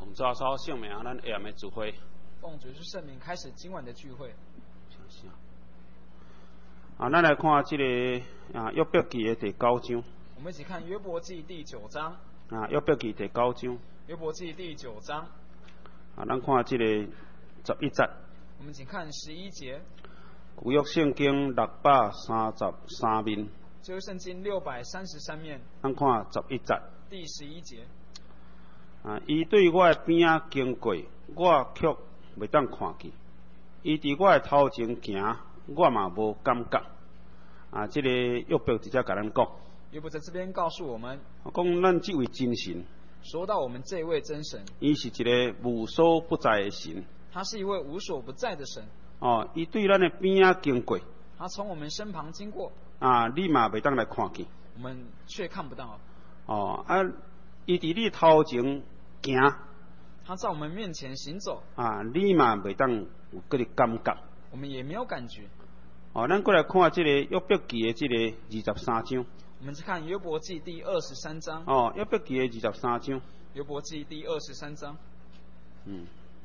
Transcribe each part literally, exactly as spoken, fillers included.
奉主耶稣圣名，咱下暗的聚会。 奉主是圣名，开始今晚的聚会。 啊，咱来看这个啊约伯记的第九章。 我们一起看约伯记第九章。 啊，约伯记第九章。 约伯记第九章。 啊，咱看这个十一节。 我们请看十一节。 旧约圣经六百三十三面。 旧约圣经六百三十三面。 咱看十一节。 第十一节。 啊，伊对我的边仔经过，我却袂当看见；伊伫我的头前行，我嘛无感觉。啊，这个约伯直接甲咱讲。 约伯在这边告诉我们， 讲咱这位真神。 说到我们这位真神， 伊是一个无所不在的神。 他是一位无所不在的神。 哦，伊对咱的边仔经过， 他从我们身旁经过。 啊，你嘛袂当来看见。 我们却看不到。 哦，啊，伊伫你头前行。 他在我们面前行走。 啊，你嘛袂当有嗰个感觉。 我们也没有感觉。 哦，咱过来看这个约伯记的这个二十三章。 我们再看约伯记第二十三章。 哦，约伯记的二十三章。 约伯记第二十三章。 嗯。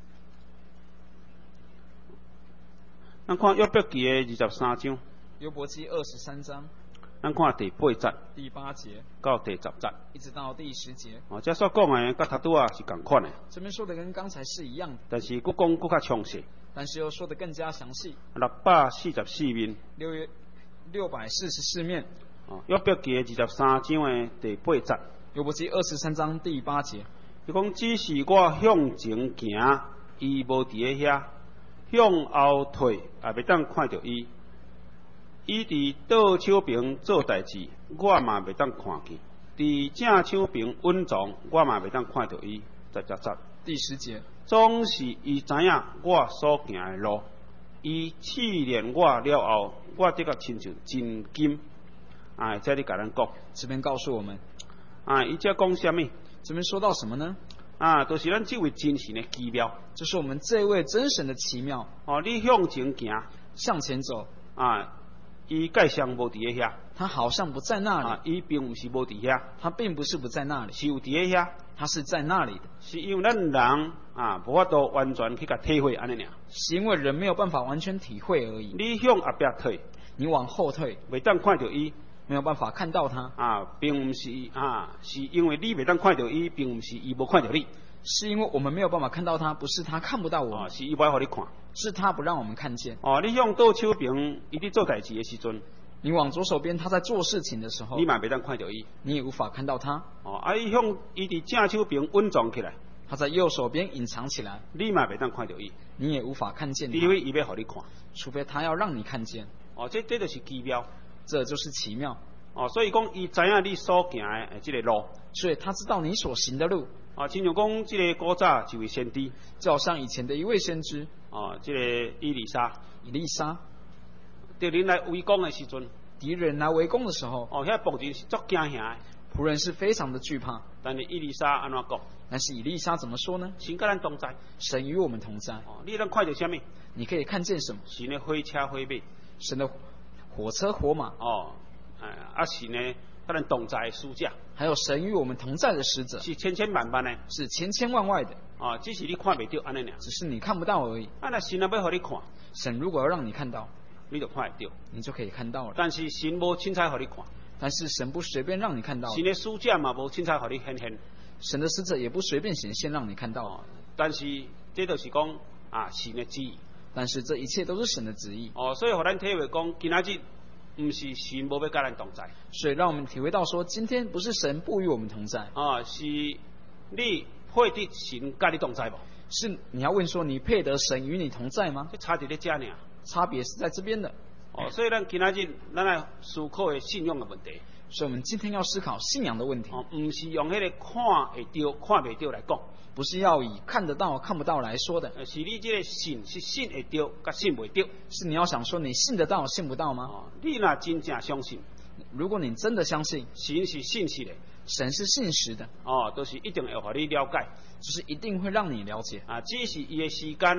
咱看约伯记的二十三章。 约伯记二十三章。 咱看第八节。 第八节。 到第十节。 一直到第十节。 哦，这所讲的，甲头拄啊是共款的。 这边说的跟刚才是一样的。 但是佫讲佫较详细。 但是又说的更加详细。 六百四十四面。 六月六百四十四面。 哦，约伯记的二十三章的第八节。 约伯记二十三章第八节。 伊讲只是我向前行，伊无伫咧遐；向后退，也袂当看到伊。伊伫倒手边做代志，我嘛袂当看见；伫正手边稳重，我嘛袂当看到伊。十十十。 第十节。 总是伊知影我所行的路，伊试炼我了后，我得个亲像真金。哎，这里甲咱讲。 这边告诉我们。 啊，伊这讲什么？ 这边说到什么呢？ 啊，都、就是咱这位真神的奇妙。 这是我们这位真神的奇妙。 哦，你向前行， 向前走。 啊，伊介像无伫咧遐。 他好像不在那里。 啊，伊并不是无伫遐。 他并不是不在那里， 是有伫咧遐。 他是在那里的。 是因为咱人啊，无法度完全去甲体会安尼尔。 是因为人没有办法完全体会而已。 你向后壁退， 你往后退， 袂当看到伊。 没有办法看到他啊，并不是啊，是因为你袂当看到伊，并不是伊无看到你， 是因为我们没有办法看到他，不是他看不到我们， 啊、是伊不爱互你看， 是他不让我们看见。 哦，你向左手边，伊伫做代志的时阵， 你往左手边，他在做事情的时候， 你嘛袂当看到伊， 你也无法看到他。 哦，啊，伊向伊伫正手边稳重起来， 他在右手边隐藏起来， 你嘛袂当看到伊， 你也无法看见他， 因为伊要互你看， 除非他要让你看见。 哦，这这就是奇妙， 这就是奇妙。 哦，所以讲，伊知影你所行的这个路， 所以他知道你所行的路。 啊，亲像讲，这个古早一位先知， 就好像以前的一位先知， 哦，这个伊丽莎， 以利沙， 敌人来围攻的时阵， 敌人来围攻的时候， 哦，遐仆人是足惊吓的， 仆人是非常的惧怕。 但是伊丽莎安怎讲？ 但是以利沙怎么说呢？ 神跟咱同在， 神与我们同在。 哦，你能看到什么？ 你可以看见什么？ 神的火车火马， 神的火车火马。 哦。哎，啊是呢，跟咱同在的使者， 还有神与我们同在的使者， 是千千万万的， 是千千万万的。 哦，只是你看袂到安尼尔， 只是你看不到而已。 啊，那神啊要互你看， 神如果要让你看到， 你就看会到， 你就可以看到了。 但是神无凊彩互你看， 但是神不随便让你看到。 神的使者嘛无凊彩互你显现， 神的使者也不随便显现让你看到。 哦，但是这就是讲啊，神的旨意。 但是这一切都是神的旨意。 哦，所以互咱体会讲，今仔日。不是神无要跟咱同在， 所以让我们体会到说，今天不是神不与我们同在啊，是你配得神跟你同在不？ 是你要问说，你配得神与你同在吗？ 这差伫咧遮尔， 差别是在这边的。 哦，所以咱今仔日咱来思考的信仰的问题。 所以我们今天要思考信仰的问题。 哦，不是用迄个看会到、看袂到来讲， 不是要以看得到、看不到来说的。 是你这个信是信会到，甲信袂到。 是你要想说你信得到、信不到吗？ 哦，你若真正相信， 如果你真的相信神是信实的， 神是信实的， 哦，都、就是一定会互你了解， 就是一定会让你了解。 啊，只是伊的时间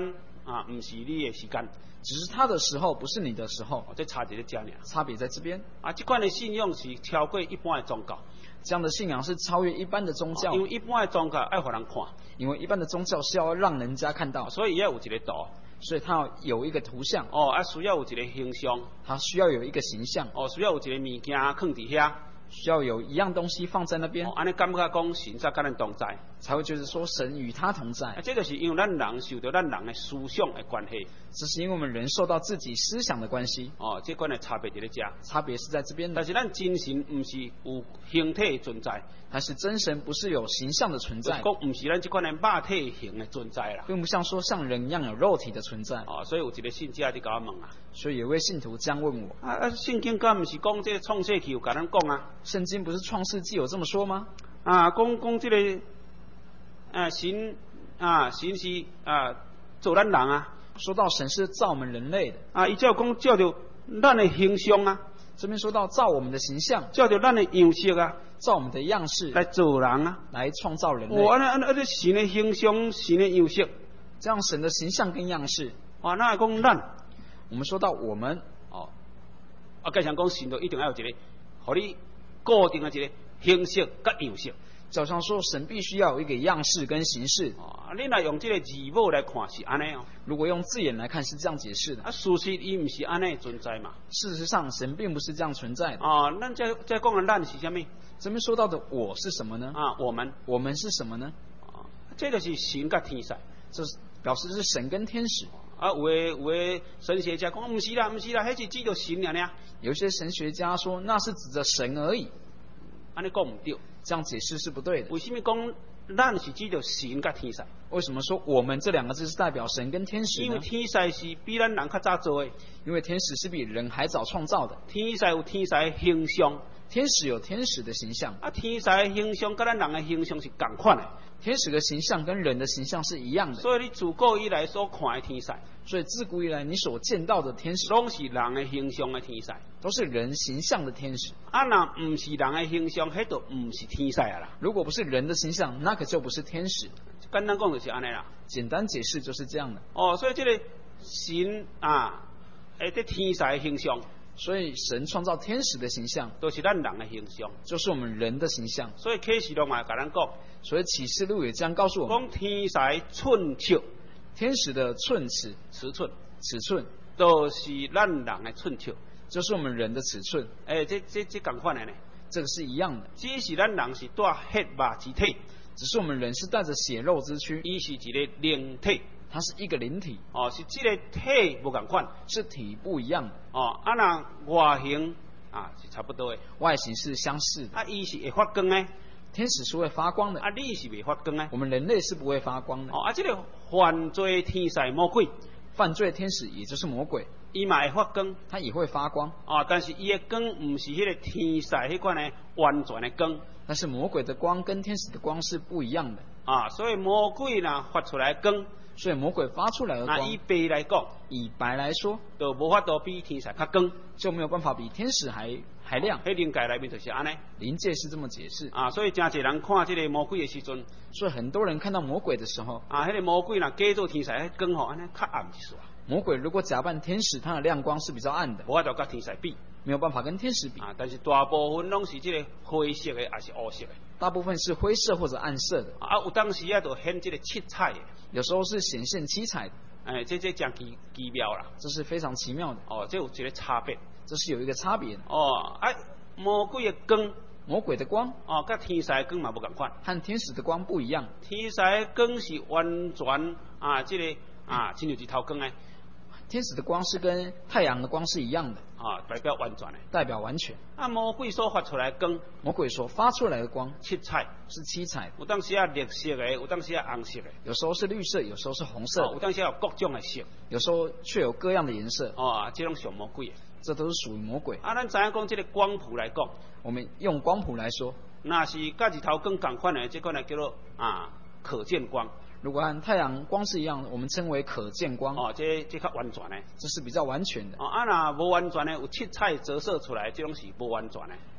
啊，唔是你的时间， 只是他的时候不是你的时候， 哦，这差在这尔。 差别在这边。 啊，这款的信仰是超过一般的宗教， 这样的信仰是超越一般的宗教， 因为一般的宗教爱互人看， 因为一般的宗教是要让人家看到， 所以要有一个图， 所以他要有一个图像， 哦，啊，需要有一个形象， 他需要有一个形象， 哦，需要有一个物件放伫遐。 需要有一样东西放在那边， 哦，安尼感觉讲神才跟咱同在， 才会觉得说神与他同在。 啊，这就是因为咱人受到咱人的思想的关系。 这是因为我们人受到自己思想的关系。 哦，这款的差别在咧遮。 差别是在这边的。 但是咱真神不是有形体的存在， 但是真神不是有形象的存在， 讲不是咱这款的肉体型的存在啦， 并不像说像人一样有肉体的存在。 哦，所以有一个信者在甲我问啊， 所以有位信徒这样问我： 啊啊，圣经敢不是讲这个创世纪有甲咱讲啊？ 圣经不是创世纪有这么说吗？ 啊，讲讲这个啊神啊神是啊做咱人啊， 说到神是造我们人类的啊，伊只有讲照着咱的形象啊， 这边说到造我们的形象， 照着咱的样式啊， 造我们的样式来做人啊， 来创造人类。 哦，安尼安尼，啊，这神的形象，神的样式， 这样神的形象跟样式， 啊，那讲咱， 我们说到我们， 哦，啊，加上讲神就一定要有一个，互你固定的一个形式甲样式。 就像说神必须要有一个样式跟形式。 啊，你若用这个字母来看是安尼哦。 如果用字眼来看是这样解释的。 啊，事实伊唔是安尼存在嘛。 事实上，神并不是这样存在的。 啊，咱再再讲的咱是什么？ 这边说到的我是什么呢？ 啊，我们， 我们是什么呢？ 啊，这就是神甲天使， 这是表示是神跟天使。 啊，有诶有诶神学家讲，唔是啦，唔是啦，迄是指着神尔尔。 有些神学家说那是指着神而已。 安尼讲唔对， 这样解释是不对的。 为什么讲咱是指着神甲天使？ 为什么说我们这两个字是代表神跟天使呢？ 因为天使是比咱人较早做诶。 因为天使是比人还早创造的。 天使有天使的形象。 天使有天使的形象。 啊，天使的形象跟咱人的形象是共款的。 天使的形象跟人的形象是一样的。 所以你自古以来所看的天使， 所以自古以来你所见到的天使， 拢是人的形象的天使， 都是人形象的天使。 啊，若唔是人的形象，迄就唔是天使啊啦。 如果不是人的形象，那可就不是天使。 简单讲就是安尼啦。 简单解释就是这样的。 哦，所以这个神啊，诶，这天使的形象。 所以神创造天使的形象， 都是咱人的形象， 就是我们人的形象。 所以启示录嘛，甲咱讲， 所以启示录也这样告诉我们： 讲天使寸尺， 天使的寸尺， 尺寸， 尺寸， 都是咱人的寸尺， 就是我们人的尺寸。 诶，这这这共款的呢？ 这个是一样的， 只是咱人是带血肉之体， 只是我们人是带着血肉之躯， 伊是一个灵体。 它是一个灵体， 哦，是这个体无共款， 是体不一样的。 哦，啊那外形啊是差不多的， 外形是相似的。 啊，伊是会发光的， 天使是会发光的， 啊，你是未发光的， 我们人类是不会发光的。 哦，啊，这个犯罪天使魔鬼， 犯罪天使也就是魔鬼， 伊嘛会发光， 它也会发光。 哦，但是伊的光唔是迄个天使迄款的完全的光， 但是魔鬼的光跟天使的光是不一样的。 啊，所以魔鬼呢发出来光。 所以魔鬼发出来的光， 那以白来讲， 以白来说， 就无法度比天使较光， 就没有办法比天使还还亮。 迄灵界内面就是安尼， 灵界是这么解释啊。所以真侪人看这个魔鬼的时阵， 所以很多人看到魔鬼的时候， 啊，迄、那个魔鬼若假做天使，迄光吼安尼较暗一丝。 魔鬼如果假扮天使，它的亮光是比较暗的， 无法度甲天使比， 没有办法跟天使比。 啊，但是大部分拢是这个灰色的，还是乌色的。 大部分是灰色或者暗色的。 啊，有当时啊，就显这个七彩的。 有时候是显现七彩的， 哎，这这真奇奇妙啦， 这是非常奇妙的。 哦，这有一个差别， 这是有一个差别的。 哦，啊，魔鬼的光， 魔鬼的光， 哦，跟天使的光嘛不共款， 和天使的光不一样。 天使的光是完全啊，这个啊，亲像一头光的。 天使的光是跟太阳的光是一样的， 啊，代表完全的， 代表完全。 啊，魔鬼所发出来的光， 魔鬼所发出来的光， 七彩是七彩， 有当时啊绿色的，有当时啊红色的， 有时候是绿色，有时候是红色的， 哦、有当时有各种的色， 有时候却有各样的颜色。 哦，这种属魔鬼的， 这都是属于魔鬼。 啊，咱知影讲这个光谱来讲， 我们用光谱来说， 那是甲日头光共款的，这款呢叫做啊可见光。 如果和太阳光是一样的，我们称为可见光。 哦，这这较完全的， 这是比较完全的。 哦，啊那无完全的，有七彩折射出来，这种是无完全的。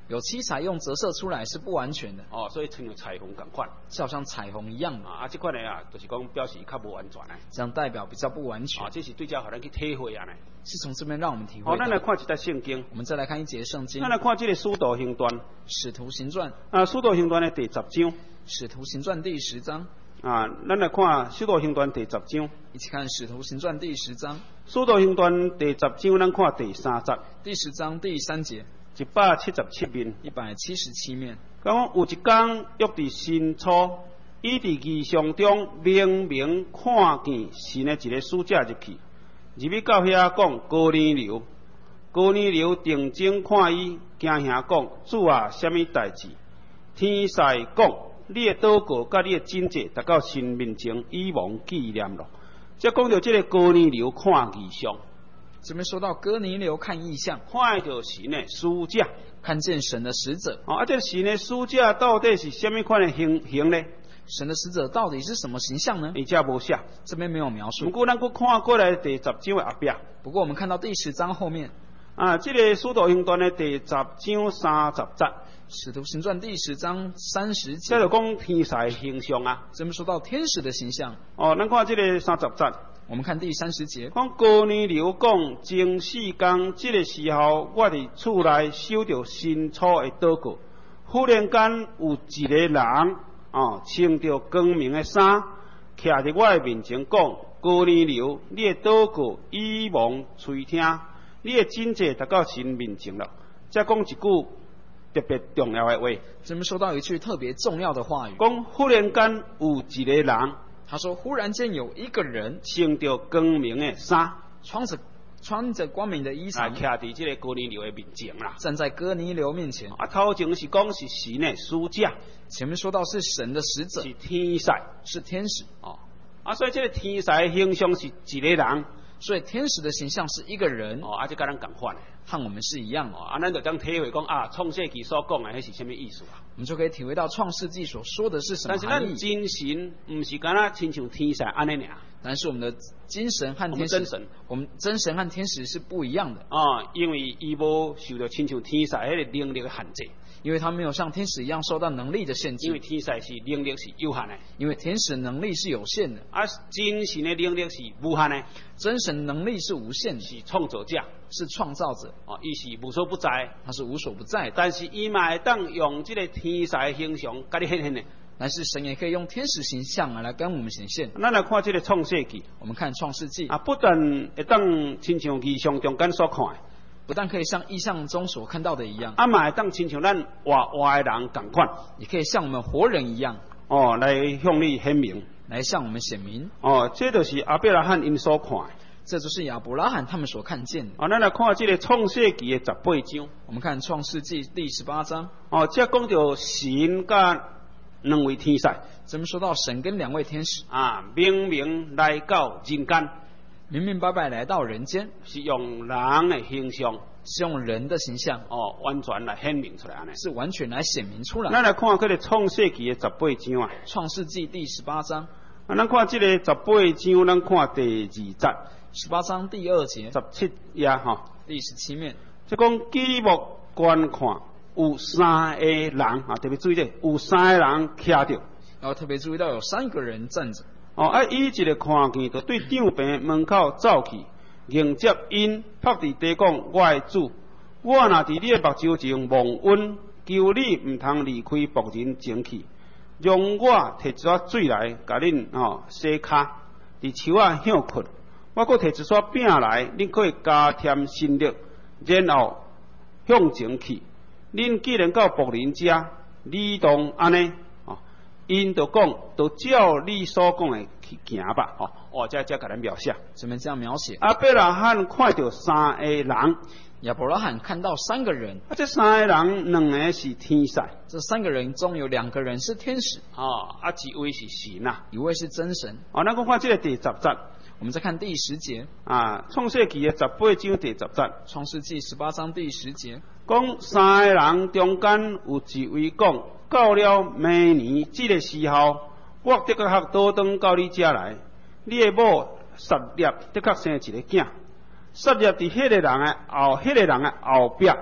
有七彩用折射出来是不完全的。 哦，所以像彩虹同款， 就好像彩虹一样嘛。 啊，啊，这款的啊，就是讲表示较无完全呢。 这样代表比较不完全。 啊，这是对照互咱去体会啊呢。 是从这边让我们体会。 好，咱来看一节圣经。 我们再来看一节圣经。 咱来看这个使徒行传。 使徒行传。 啊，使徒行传的第十章。 使徒行传第十章。 啊，咱来看使徒行传第十章。 一起看使徒行传第十章。 使徒行传第十章，咱看第三节。 第十章第三节。 一百七十七面。 一百七十七面。 讲有一天，约伫新初，伊伫异象中明明看见神的一个使者入去，入去到遐讲哥尼流。哥尼流定睛看伊，惊吓讲：主啊，什么代志？天使讲：你的祷告甲你的真迹，达到神面前，以忘纪念咯。则讲到这个哥尼流看异象。 这边说到哥尼流看异象， 看到神的使者， 看见神的使者。 哦，啊，这神的使者到底是什么款的形形呢？ 神的使者到底是什么形象呢？ 伊这无写， 这边没有描述。 不过咱搁看过来第十章的后壁。 不过我们看到第十章后面， 啊，这个使徒行传的第十章三十节。 使徒行传第十章三十节。 这就讲天使的形象啊。 这边说到天使的形象。 哦，咱看这个三十节。 我们看第三十节， 讲哥尼流讲，前四天这个时候，我伫厝内守着新初的祷告，忽然间有一个人，哦，穿着光明的衫，徛伫我的面前讲：哥尼流，你的祷告以望垂听，你的真迹达到神面前了。再讲一句特别重要的话， 这边说到一句特别重要的话语， 讲忽然间有一个人。 他说：“忽然间有一个人穿着光明的衫， 穿着穿着光明的衣裳， 徛伫这个哥尼流的面前啦， 站在哥尼流面前。 啊，头前是讲是神的使者， 前面说到是神的使者， 是天使， 是天使哦。啊，所以这个天使的形象是一个人， 所以天使的形象是一个人， 哦，啊，就跟咱共款的， 和我们是一样的。 哦，啊，咱就当体会讲啊，创世纪所讲的迄是什么意思啊？ 我们就可以体会到创世纪所说的是什么含义。 但是咱精神不是敢若亲像天使安尼尔。 但是我们的精神和天使， 真神， 我们真神和天使是不一样的啊，因为伊无受到亲像天使迄个能力的限制， 因为他没有像天使一样受到能力的限制。 因为天使是能力是有限的， 因为天使能力是有限的， 啊，真神的能力是无限的， 真神能力是无限的， 是创造者， 是创造者， 啊，伊是无所不在， 他是无所不在的。 但是伊嘛会当用这个天使的形象，甲你显现的。 但是神也可以用天使形象来跟我们显现。 咱来看这个创世纪， 我们看创世纪啊，不但会当亲像异象中间所看的， 不但可以像异象中所看到的一样， 啊嘛会当亲像咱活活的人同款， 也可以像我们活人一样， 哦，来向你显明， 来向我们显明。 哦，这就是亚伯拉罕因所看的， 这就是亚伯拉罕他们所看见的。 啊，咱来看这个创世纪的十八章， 我们看创世纪第十八章， 哦，这讲到神甲两位天使， 咱们说到神跟两位天使啊，明明来到人间， 明明白白来到人间， 是用人的形象， 是用人的形象， 哦，完全来显明出来呢， 是完全来显明出来。 咱来看这个创世纪的十八章啊， 创世纪第十八章， 啊，咱看这个十八章，咱看第二节， 十八章第二节， 十七页哈， 第十七面， 即讲举目观看。有三个人啊，特别注意这，有三个人徛着。 然后特别注意到有三个人站着。 哦，啊，伊一个看见，就对长病门口走去，迎接因，拍伫地讲：我的主，我若伫你的目睭前蒙恩，求你毋通离开仆人前去，让我摕一撮水来，甲恁哦洗骹，伫树仔向困。我搁摕一撮饼来，恁可以加添心力，然后向前去。恁既然到仆人家，你当安尼哦，因就讲，就照你所讲的去行吧，哦，哦，这这甲咱描写， 这边这样描写。 亚伯拉罕看到三个人， 亚伯拉罕看到三个人， 啊，这三个人两个是天使， 这三个人中有两个人是天使， 哦，啊，一位是神啊， 一位是真神。 哦，咱讲看这个第十节。 我们再看第十节啊，创世纪的十八章第十节， 创世纪十八章第十节， 讲三个人中间有一位讲，到了明年这个时候，我的确倒转到你家来，你的某撒列的确生一个囝，撒列伫迄个人的后，迄、那个人的后壁，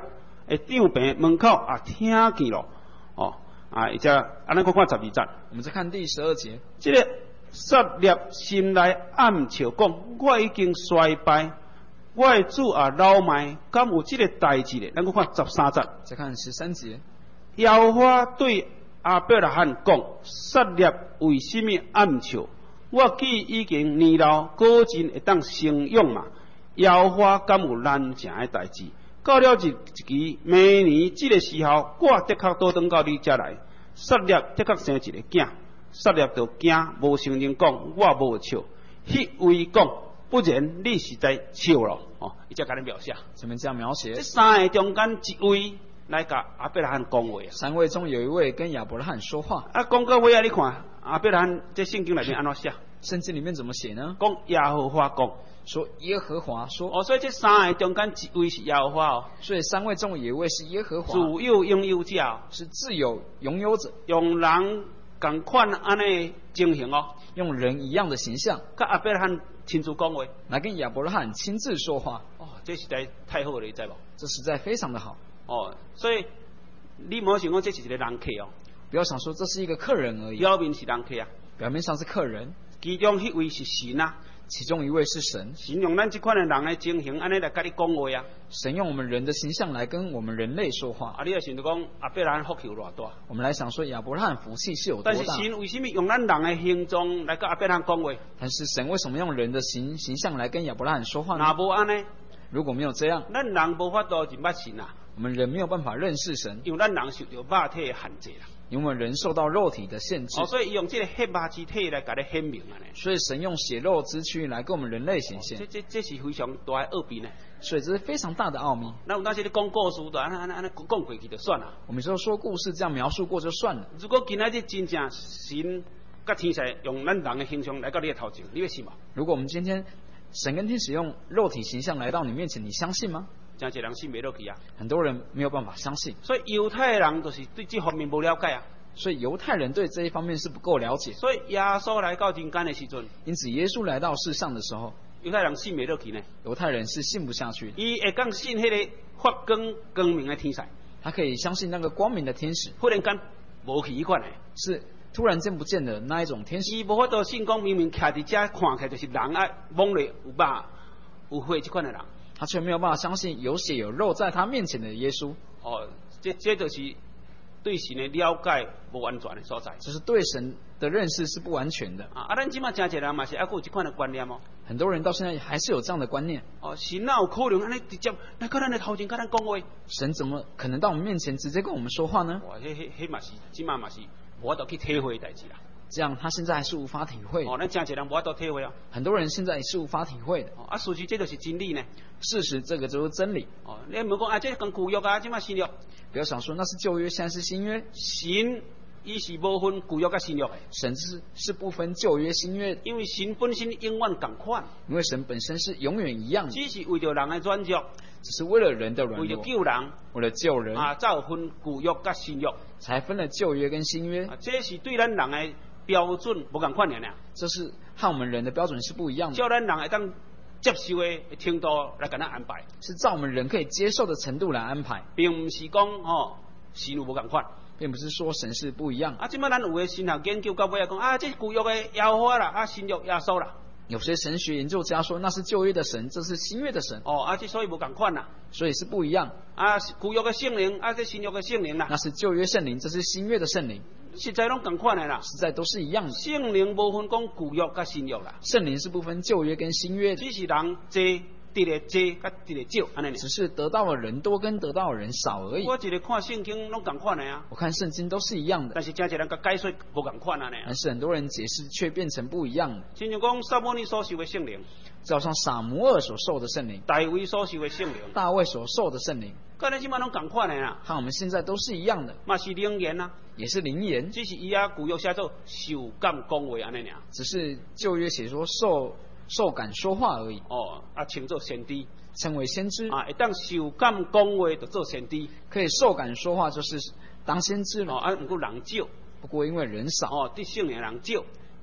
诶长病门口啊听见咯，哦啊，伊只安尼看看十二节。 我们再看第十二节， 这个撒孽心内暗笑讲，我已经衰败，我的主啊老迈，敢有这个代志咧？咱看看十三节。 再看十三节， 耶和华对亚伯拉罕讲：撒孽为什么暗笑？我既已经年老，果真会当生养嘛？耶和华敢有难成的代志？到了一一期，明年这个时候，我的确倒转到你遮来。撒孽的确生一个囝，撒孽就惊，无承认讲我无笑。迄位讲，不然你是在笑咯。哦，伊才甲你描写。 前面这样描写这，三个中间一位来甲亚伯拉罕讲话啊。 三位中有一位跟亚伯拉罕说话。 啊，讲到尾啊，你看亚伯拉罕这圣经内面安怎写？ 圣经里面怎么写呢？ 讲耶和华讲。 说耶和华说， 哦，所以这三个中间一位是耶和华哦， 所以三位中有一位是耶和华， 自有拥有者哦， 是自有拥有者， 用人共款安尼情形哦， 用人一样的形象， 甲亚伯拉罕亲自讲话。 来跟亚伯拉罕亲自说话。 哦，这实在太好了，你知无？ 这实在非常的好。 哦，所以你莫想讲这是一个人客哦， 不要想说这是一个客人而已， 表面是人客啊， 表面上是客人， 其中迄位是神啊。 其中一位是神， 神用咱这款的人的情形，安尼来甲你讲话啊。 神用我们人的形象来跟我们人类说话。 啊，你也想着讲亚伯拉罕福气有偌大？ 我们来想说亚伯拉罕福气是有多大？ 但是神为什么用咱人的形状来甲亚伯拉罕讲话？ 但是神为什么用人的形形象来跟亚伯拉罕说话呢？ 若无安尼， 如果没有这样， 咱人无法度认捌神啊。 我们人没有办法认识神， 因为咱人受到肉体的限制啦。 因为我们人受到肉体的限制， 哦，所以用这个血肉之体来甲你显明啊呢。 所以神用血肉之躯来跟我们人类显现。 这这这是非常大的奥秘呢。 所以这是非常大的奥秘。 那有当时你讲故事，就安安安安讲过去就算了。 我们说说故事这样描述过就算了。 如果今仔日真正神甲天使用咱人的形象来到你的头前，你会信吗？ 如果我们今天神跟天使用肉体形象来到你面前，你相信吗？ 真侪人信不落去啊。 很多人没有办法相信。 所以犹太人就是对这方面无了解啊。 所以犹太人对这一方面是不够了解。 所以耶稣来到人间的时阵， 因此耶稣来到世上的时候， 犹太人信不落去呢。 犹太人是信不下去的。 伊会讲信迄个发光光明的天使， 他可以相信那个光明的天使， 忽然间无去迄款的， 是突然间不见的那一种天使。 伊无法度信讲明明徛伫遮看起来就是人啊，摸咧有肉有血这款的人， 他却没有办法相信有血有肉在他面前的耶稣。 哦，这这就是对神的了解无完全的所在， 就是对神的认识是不完全的。 啊，啊，咱即马真侪人嘛是还有这款的观念哦。 很多人到现在还是有这样的观念。 哦，神哪有可能安尼直接来到咱的头前甲咱讲话？ 神怎么可能到我们面前直接跟我们说话呢？ 哇，迄迄迄嘛是，即马嘛是无法度去体会的代志啦。 这样他现在还是无法体会。 哦，咱真侪人无法度体会啊。 很多人现在也是无法体会的。 哦，啊，事实这就是真理呢。 事实这个就是真理。 哦，你唔讲啊，这跟旧约啊，即马新约。 不要想说那是旧约，现在是新约。 神伊是无分旧约甲新约的。 神是是不分旧约新约， 因为神本身永远共款。 因为神本身是永远一样的。 只是为着人的软弱， 只是为了人的软弱， 为了救人， 为了救人啊，才有分旧约甲新约， 才分了旧约跟新约。 啊，这是对咱人的标准无共款的呢。 这是和我们人的标准是不一样的。 叫咱人会当接受的程度来给咱安排， 是照我们人可以接受的程度来安排， 并不是讲哦神有无共款， 并不是说神是不一样。 啊，即摆咱有的神学研究到尾啊，讲啊，这旧约的耶和华啦，啊新约耶稣啦。 有些神学研究家说那是旧约的神，这是新约的神。 哦，啊，这所以无共款啦， 所以是不一样。 啊，旧约的圣灵，啊，这新约的圣灵啦， 那是旧约圣灵，这是新约的圣灵， 实在拢共款的啦， 实在都是一样的。 圣灵无分讲旧约甲新约啦， 圣灵是不分旧约跟新约的， 只是人多得的多，甲得的少，安尼。 只是得到的人多跟得到的人少而已。 我一个看圣经拢共款的啊， 我看圣经都是一样的， 但是真侪人甲解说无共款啊呢。 但是很多人解释却变成不一样的。 亲像讲撒母耳所受的圣灵， 就像撒摩尔所受的圣灵， 大卫所受的圣灵， 大卫所受的圣灵， 跟咱即马拢共款的啦， 和我们现在都是一样的， 嘛是灵言啊， 也是灵言， 只是伊啊旧约写做受感讲话安尼尔， 只是旧约写说受受感说话而已。 哦，啊称作先知， 称为先知啊，会当受感讲话就做先知， 可以受感说话就是当先知了。 哦，啊，不过人少， 不过因为人少， 哦，得圣灵人少，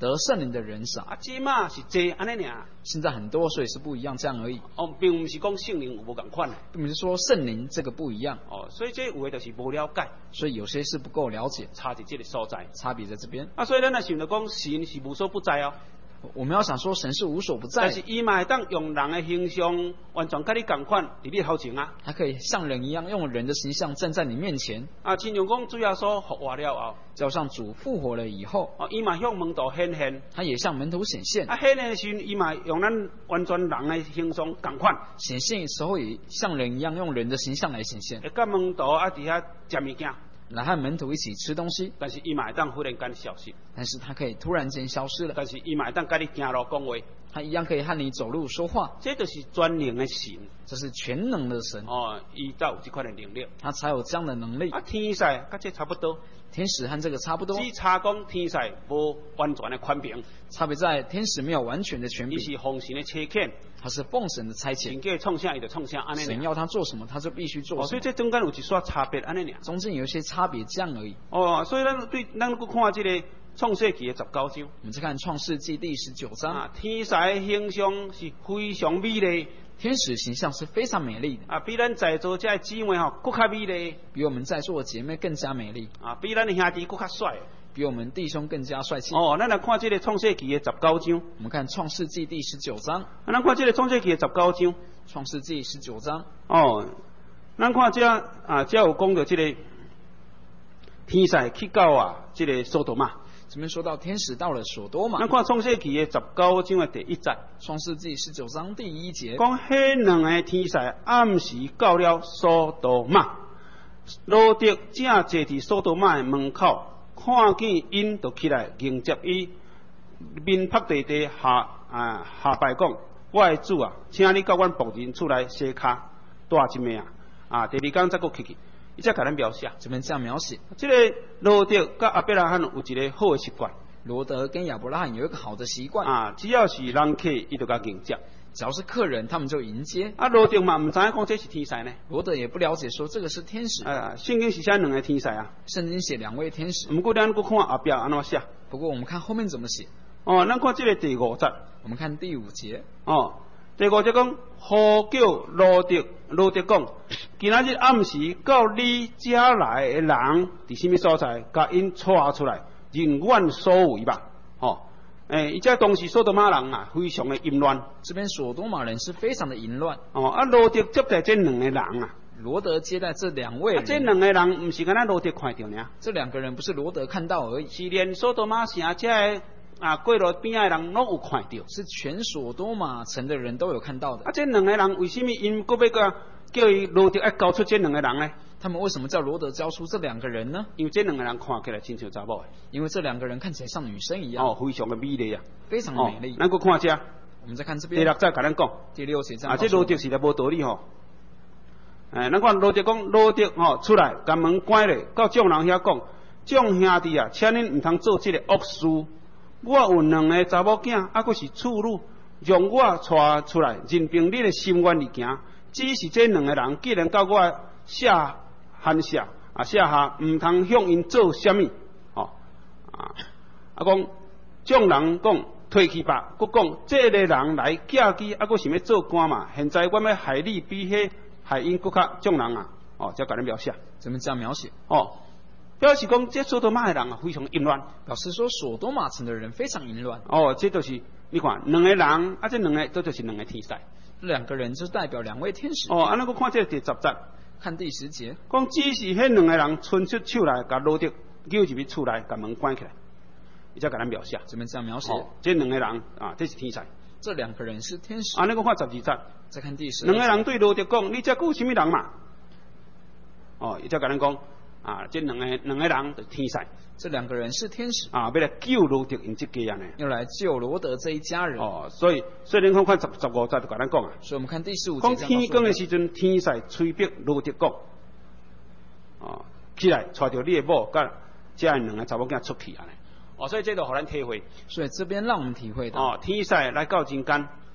得圣灵的人少。 啊，即马是这安尼尔。 现在很多，所以是不一样这样而已。 哦，并不是讲圣灵有无共款的。 并不是说圣灵这个不一样。 哦，所以这有的就是无了解。 所以有些是不够了解。 差在这个所在。 差别在这边。 啊，所以咱若想着讲神是无所不在哦。 我们要想说神是无所不在， 但是伊嘛会当用人的形象，完全跟你共款，伫你头前啊。 他可以像人一样，用人的形象站在你面前。 啊，亲像讲主耶稣复活了后， 就像主复活了以后， 哦，伊嘛向门徒显现， 他也向门徒显现。 啊，显现的时候，伊嘛用咱完全人的形象共款。 显现的时候也像人一样，用人的形象来显现。 会甲门徒啊伫遐食物件。 来和门徒一起吃东西， 但是伊嘛会当忽然间消失。 但是他可以突然间消失了。 但是伊嘛会当甲你行路讲话， 他一样可以和你走路说话。 这就是全能的神， 这是全能的神。 哦，伊才有这款的能力， 他才有这样的能力。 啊，天使甲这差不多， 天使和这个差不多， 只差讲天使无完全的权柄， 差别在天使没有完全的权柄， 伊是奉神的差遣。 他是奉神的差遣， 神叫他创啥，伊就创啥，安尼。 神要他做什么，他就必须做什么。 哦，所以这中间有一撮差别，安尼俩。 中间有一些差别，这样而已。 哦，所以咱对咱去看这个创世纪的十九章。 我们再看创世纪第十九章。 啊，天使的形象是非常美丽。 天使形象是非常美丽的。 啊，比咱在座这姊妹吼更加美丽。 比我们在座的姐妹更加美丽。 啊，比咱的兄弟更加帅。 比我们弟兄更加帅气。 哦，咱来看这个创世纪的十九章。 我们看创世纪第十九章。 啊，咱看这个创世纪的十九章。 创世纪十九章。 哦，咱看这啊，这有讲到这个天使去到啊，这个索多玛。 这边说到天使到了索多玛。 咱看创世纪的十九章的第一节。 创世纪十九章第一节。 讲迄两个天使暗时到了索多玛，罗德正坐伫索多玛的门口。看见因就起来迎接伊，面趴地地下啊下拜讲：我的主啊，请你到阮仆人厝来洗骹，住一暝啊！啊，第二天再搁去去，伊才甲咱描写。 这边这样描写。 这个罗德甲阿伯拉罕有一个好的习惯。 罗德跟亚伯拉罕有一个好的习惯。 啊，只要是人客，伊就甲迎接。 只要是客人，他们就迎接。 啊，罗德嘛唔知影讲这是天使呢。 罗德也不了解说这个是天使。 啊，圣经是写两个天使啊。 圣经写两位天使。 不过咱搁看后壁安怎写。 不过我们看后面怎么写。 哦，咱看这个第五节。 我们看第五节。 哦，第五节讲，呼叫罗德，罗德讲，今仔日暗时到你家来的人伫什么所在，甲因带出来，任阮所为吧。哦。诶，伊这当时索多玛人啊，非常的淫乱。 这边索多玛人是非常的淫乱。 哦，啊，罗德接待这两个人啊。 罗德接待这两位人。 啊，这两个人唔是敢若罗德看到呢。 这两个人不是罗德看到而已， 是连索多玛城这个啊过路边仔的人拢有看到。 是全索多玛城的人都有看到的。 啊，这两个人为什么因搁要个叫伊罗德爱交出这两个人呢？ 他们为什么叫罗德交出这两个人呢？ 因为这两个人看起来亲像查某的。 因为这两个人看起来像女生一样。 哦，非常的美丽啊。 非常的美丽。 咱搁看这。 我们再看这边。 第六节甲咱讲。 第六节这样。 啊，这罗德是来无道理吼。诶，咱看罗德讲，罗德吼出来，将门关咧，到众人遐讲，众兄弟啊，请恁唔通做这个恶事。我有两个查某囝，啊，佫是处女，让我带出来，任凭你的心愿而行。只是这两个人，既然到我下汉下啊下下，唔通向因做啥物，吼啊啊讲，众人讲退去吧，佮讲这个人来嫁鸡，啊，佮想要做官嘛。现在我要害你比迄害因佮较众人啊，哦，才甲咱描写。 怎么这样描写？ 哦，表示讲这索多玛的人啊，非常淫乱。 表示说索多玛城的人非常淫乱。 哦，这就是你看两个人，啊，这两个都就是两个天使。 两个人就代表两位天使。 哦，啊，咱佮看这第十节。 看第十节。 讲只是迄两个人伸出手来，甲罗德叫入去厝内，甲门关起来。伊才甲咱描写。 怎么这样描写？ 哦，这两个人啊，这是天使。 这两个人是天使。 啊，咱佮看十二节。 再看第十。 两个人对罗德讲：“你这个有什么人嘛？”哦，伊才甲咱讲啊，这两个两个人就是天使。 这两个人是天使啊，要来救罗德因这家人呢， 要来救罗德这一家人。 哦，所以所以恁看看十十五节就甲咱讲啊。 所以我们看第十五节。 讲天光的时阵，天使催逼罗德讲，哦，起来带着你的某甲这两个查某囝出去安尼。哦，所以这就互咱体会。 所以这边让我们体会到， 哦，天使来到人间，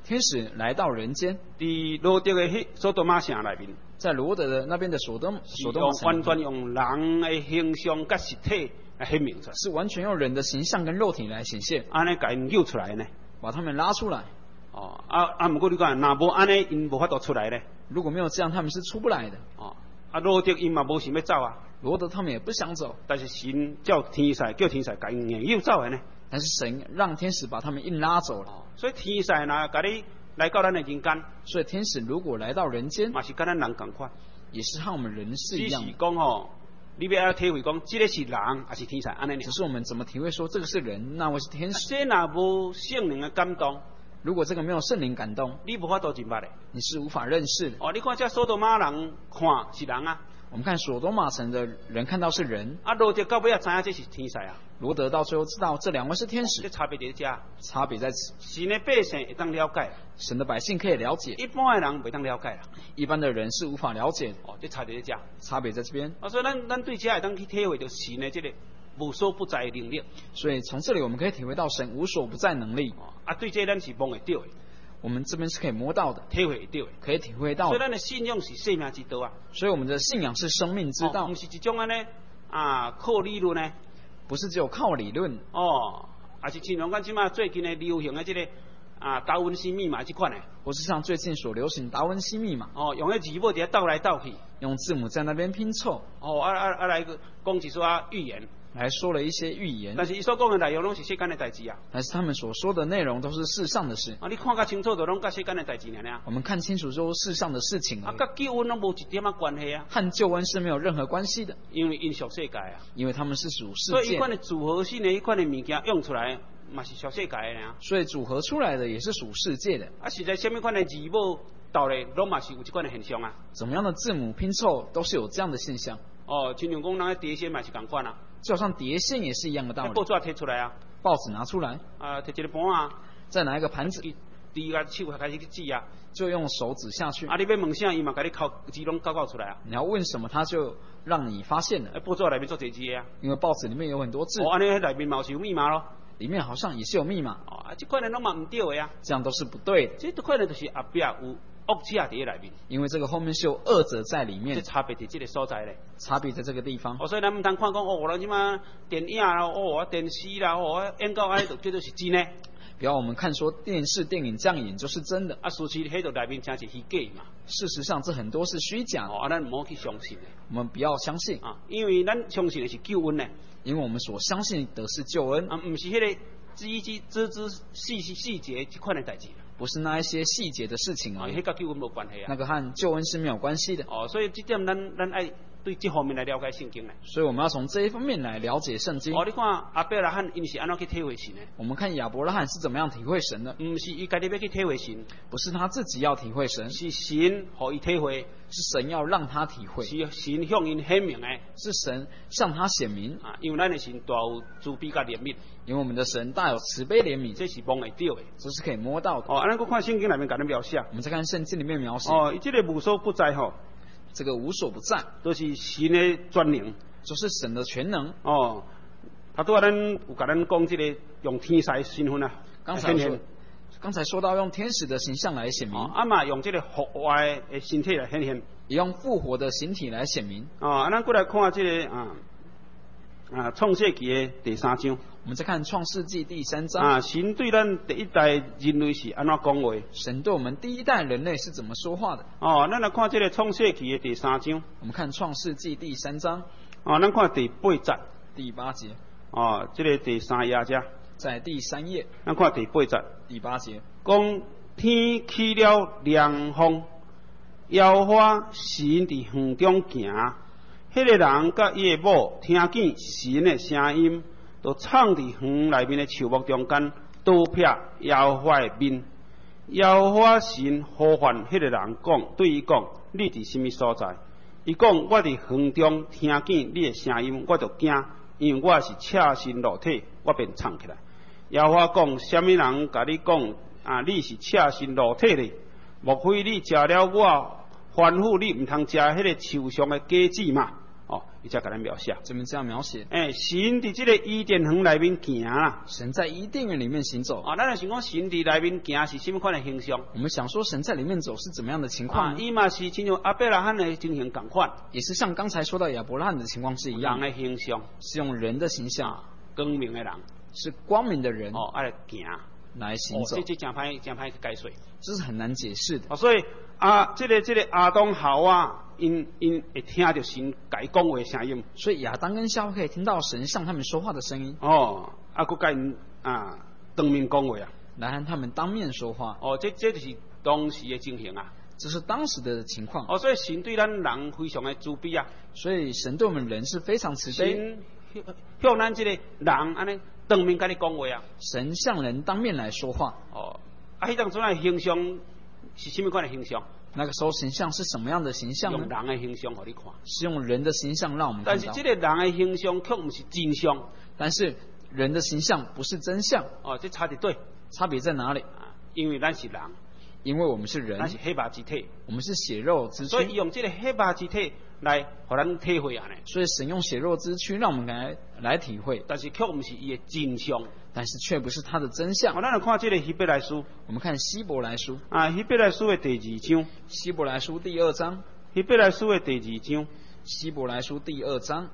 天使来到人间， 伫罗德的迄索多玛城内面， 在罗德的那边的所多是所多玛用完城全用人的形象甲实体来显明出来， 是完全用人的形象跟肉体来显现， 安尼甲因揪出来呢。 把他们拉出来。 哦，啊啊，毋过你讲，若无安尼，因无法度出来呢。 如果没有这样，他们是出不来的。 哦，啊，罗德因嘛无想要走啊， 罗德他们也不想走， 但是神叫天使叫天使甲因硬诱走的呢。 但是神让天使把他们硬拉走了。 哦，所以天使若甲你来到咱的人间， 所以天使如果来到人间， 嘛是跟咱人共款， 也是和我们人是一只是样的。 讲吼，你要爱体会讲，这个是人还是天使安尼尔。 只是我们怎么体会说这个是人，那位是天使？ 这若无圣灵的感动， 如果这个没有圣灵感动， 你无法度明白的。 你是无法认识的。 哦，你看这索多玛人看是人啊， 我们看所多玛城的人看到是人， 啊，罗德到尾也知影这是天使啊， 罗德到最后知道这两位是天使， 这差别伫遮。 差别在此。 神的百姓会当了解， 神的百姓可以了解， 一般的人袂当了解啦。 一般的人是无法了解的。 哦，这差别伫遮。 差别在这边。 啊，所以咱咱对遮会当去体会到神的这个无所不在的能力。 所以从这里我们可以体会到神无所不在能力。 哦，啊，对这咱是摸会到的， 我们这边是可以摸到的， 体会会到的。 可以体会到的。 所以咱的信仰是生命之道啊。 所以我们的信仰是生命之道， 哦，不是一种安尼啊靠理论呢。 不是只有靠理论。 哦，也是亲像咱即马最近的流行的这个啊达文西密码这款的。 或是像最近所流行达文西密码， 哦，用迄字母伫遐斗来斗去。 用字母在那边拼凑， 哦，啊啊啊来讲一寡预言。 来说了一些预言， 但是伊所讲的内容拢是世间的代志啊。 但是他们所说的内容都是世上的事。 啊，你看较清楚，就拢甲世间的代志尔尔。 我们看清楚之后，世上的事情啊， 而已， 甲救恩拢无一点仔关系啊。 和救恩是没有任何关系的， 因为因属世界啊。 因为他们是属世界所以伊款的组合性的伊款的物件用出来，嘛是属世界的尔。 所以组合出来的也是属世界的。 啊，实在什么款的字母斗咧，拢嘛是有这款的现象啊。 怎么样的字母拼凑都是有这样的现象。 哦，亲像讲咱的碟仙嘛是共款啊。 就好像碟仙也是一样的道理。 报纸摕出来啊， 报纸拿出来， 啊，摕一个盘啊， 再拿一个盘子， 第个手开始去指啊， 就用手指下去。 啊，你要问啥，伊嘛甲你考字拢搞搞出来啊。 你要问什么，他就让你发现了。 啊，报纸内面做这字的啊。 因为报纸里面有很多字。 哦，安尼内面嘛是有密码咯。 里面好像也是有密码。 哦，啊，这款人拢嘛唔对的啊。 这样都是不对的。 这都可能就是后壁有恶者伫内面。 因为这个后面是有恶者在里面。 这差别伫这个所在咧。 差别在这个地方。 哦，所以咱唔通看讲哦，咱即马电影啦，哦，电视啦，哦，演到安尼就这就是真的。 不要我们看说电视电影这样演就是真的。 啊，事实迄度内面真是虚假嘛。 事实上这很多是虚假的。 哦，啊，咱唔好去相信的。 我们不要相信啊，因为咱相信的是救恩呢。 因为我们所相信的是救恩。 啊，唔是迄个枝枝枝枝细细细节这款的代志。 不是那一些细节的事情而已。 啊，迄甲救恩无关系啊。 那个和救恩是没有关系的。 哦，所以这点咱咱爱对这方面来了解圣经呢。 所以我们要从这一方面来了解圣经。 哦，你看阿伯拉罕因是安怎去体会神呢？ 我们看亚伯拉罕是怎么样体会神的？ 唔是伊家己要去体会神， 不是他自己要体会神， 是神互伊体会， 是神要让他体会， 是神向因显明的， 是神向他显明。 啊，因为咱的神大有慈悲甲怜悯， 因为我们的神大有慈悲怜悯， 这是摸会到的， 这是可以摸到的。 哦，咱搁看圣经内面甲咱描写。 我们再看圣经里面描写。 哦，伊这个无所不在吼。 这个无所不在， 都是神的全能， 就是神的全能。 哦，他拄仔咱有甲咱讲这个用天使身份啊， 刚才说，刚才说到用天使的形象来显明， 哦、啊嘛用这个复活的身体来显现， 也用复活的形体来显明。 哦，咱过来看这个啊啊创世纪的第三章。 我们再看创世纪第三章。 啊，神对咱第一代人类是安怎讲话？ 神对我们第一代人类是怎么说话的？ 哦，咱来看这个创世纪的第三章。 我们看创世纪第三章。 哦，咱看第八节。 第八节。 哦，这个第三页遮。 在第三页。 咱看第八节。 第八节。 讲天起了凉风，摇花神伫园中行，迄、那个人甲伊的某听见神的声音。就藏伫园内面的树木中间，倒撇摇花的面。摇花神呼唤迄个人讲，对伊讲：你伫什么所在？伊讲：我伫园中听见你的声音，我就惊，因为我是赤身裸体，我便藏起来。摇花讲：什么人甲你讲啊？你是赤身裸体咧？莫非你食了我吩咐你毋通食迄个树上的果子嘛？哦， 伊才甲咱描写。 怎么这样描写？ 诶、欸，神伫即个伊甸园内面行啦。 神在伊甸园里面行走。 啊，咱就想讲神伫内面行是什么款的形象？ 我们想说神在里面走是怎么样的情况呢？ 伊嘛是亲像阿伯拉罕的情形共款， 也是像刚才说到亚伯拉罕的情况是一样， 人的形象是用人的形象， 光明的人， 是光明的人哦，爱来行来行走。 哦，这这真歹真歹去解释， 这是很难解释的。 哦，所以啊，这个这个亚当夏娃，因因会听到神甲伊讲话的声音。 所以亚当跟夏娃可以听到神向他们说话的声音。 哦，啊，佮甲因啊当面讲话啊， 来和他们当面说话。 哦，这这就是当时的情形啊。 这是当时的情况。 哦，所以神对咱人非常的慈悲啊。 所以神对我们人是非常慈悲。 神向咱这个人安尼当面甲你讲话啊。 神向人当面来说话。 哦，啊，迄当阵的形象是什么款的形象？ 那个时候形象是什么样的形象呢？ 用人的形象给你看， 是用人的形象让我们看到。 但是这个人的形象却不是真相。 但是人的形象不是真相。 哦，这差伫对。 差别在哪里？ 啊，因为咱是人。 因为我们是人， 咱是黑白之体， 我们是血肉之躯， 所以用这个黑白之体来互咱体会安尼。 所以神用血肉之躯让我们来来体会， 但是却不是伊的真相， 但是却不是它的真相。 哦，咱来看这个希伯来书， 我们看希伯来书啊，希伯来书的第二章， 希伯来书第二章， 希伯来书的第二章， 希伯来书第二章。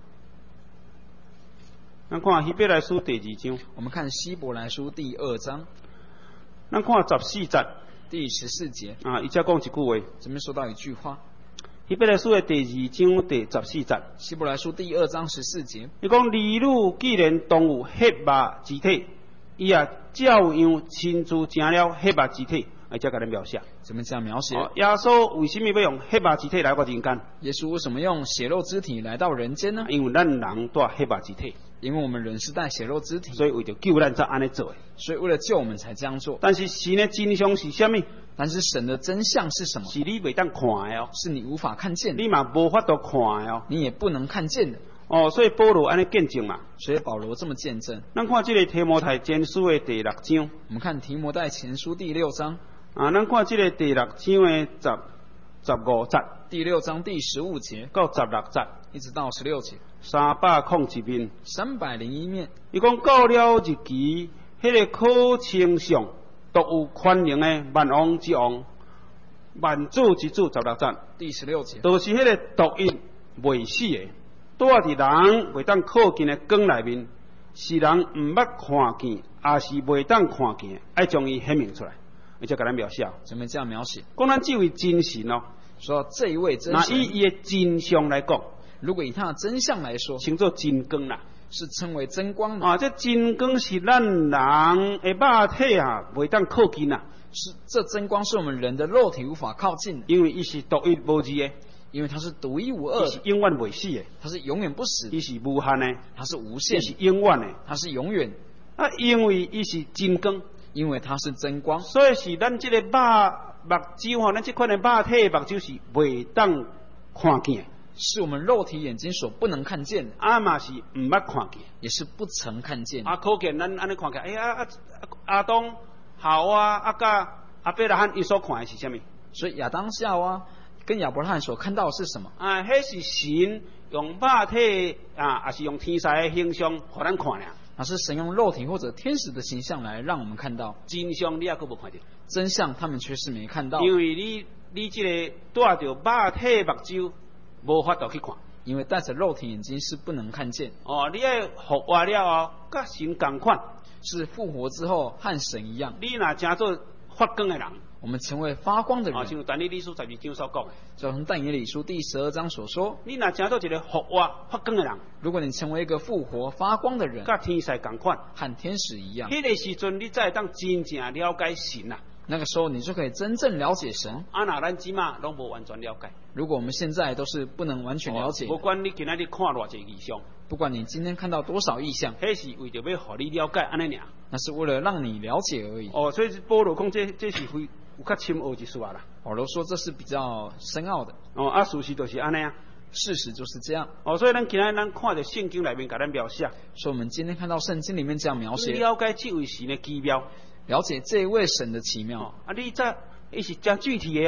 咱看希伯来书第二章， 我们看希伯来书第二章， 咱看十四节。 第十四节啊，伊才讲一句话。 这边说到一句话， 希伯来书的第二章第十四节。 希伯来书第二章十四节， 伊讲儿女既然同有血肉之体，伊也照样亲自成了血肉之体，伊才甲咱描写。 怎么这样描写？ 哦，耶稣为什么要用血肉之体来到人间？ 耶稣为什么用血肉之体来到人间呢？ 因为咱人带血肉之体。 因为我们人是带血肉之体， 所以为着救咱才安尼做的。 所以为了救我们才这样做。 但是神的真相是什么？ 但是神的真相是什么？ 是你袂当看的哦， 是你无法看见的， 你嘛无法度看的哦， 你也不能看见的。 哦，所以保罗安尼见证嘛。 所以保罗这么见证。 咱看这个提摩太前书的第六章。 我们看提摩太前书第六章。 啊，咱看这个第六章的十十五节。 第六章第十五节到十六节， 一直到十六节。 三百空一面， 三百零一面。 伊讲到了日期，迄、那个可称上独有权能的万王之王、万主之主，十六节。 第十六节， 就是迄个独一未死的，住伫人袂当靠近的光内面，是人毋捌看见，也是袂当看见，爱将伊显明出来，而且甲咱描写。 怎么这样描写？ 讲咱这位真神哦， 说这一位真神， 那以伊的真相来讲。 如果以他的真相来说， 称作真光啦， 是称为真光的。 啊，这真光是咱人的肉体啊，袂当靠近啊。 是这真光是我们人的肉体无法靠近的， 因为伊是独一无二的， 因为它是独一无二的， 是永远袂死的， 它是永远不死的， 伊是无限的， 它是无限的， 是永远的， 它是永远。 啊，因为伊是真光， 因为它是真光， 所以是咱这个肉目睭吼，咱这款的肉体目睭是袂当看见。 是我们肉体眼睛所不能看见的， 啊嘛是唔捌看见， 也是不曾看见。 啊，可见咱安尼看起来，哎呀，啊阿当、夏娃啊，甲阿伯拉罕伊所看的是啥物？ 所以亚当夏娃跟亚伯拉罕所看到的是什么？ 啊，迄是神用肉体啊，还是用天使的形象互咱看俩？ 那是神用肉体或者天使的形象来让我们看到真相，你也佫无看到。 真相他们却是没看到， 因为你你这个带着肉体目睭。无法度去看， 因为带着肉体眼睛是不能看见。 哦，你爱复活了后，甲神同款， 是复活之后和神一样。 你若成做发光的人， 我们成为发光的人。 啊，像但以理书十二章所讲的， 就像但以理书第十二章所说， 你若成做一个复活发光的人， 如果你成为一个复活发光的人， 甲天使同款， 和天使一样， 迄个时阵你才会当真正了解神啊。 那个时候你就可以真正了解神。 啊，那咱即马拢无完全了解。 如果我们现在都是不能完全了解， 不管你今仔日看偌济异象， 不管你今天看到多少异象， 迄是为着要互你了解安尼尔。 那是为了让你了解而已。 哦，所以保罗讲这这是非有较深奥一说啊啦。 保罗说这是比较深奥的。 哦，啊，事实就是安尼啊。 事实就是这样。 哦，所以咱今仔咱看着圣经内面甲咱描写， 所以我们今天看到圣经里面这样描写， 了解这位神的奇妙。 了解这一位神的奇妙， 啊，你这伊是真具体的哦，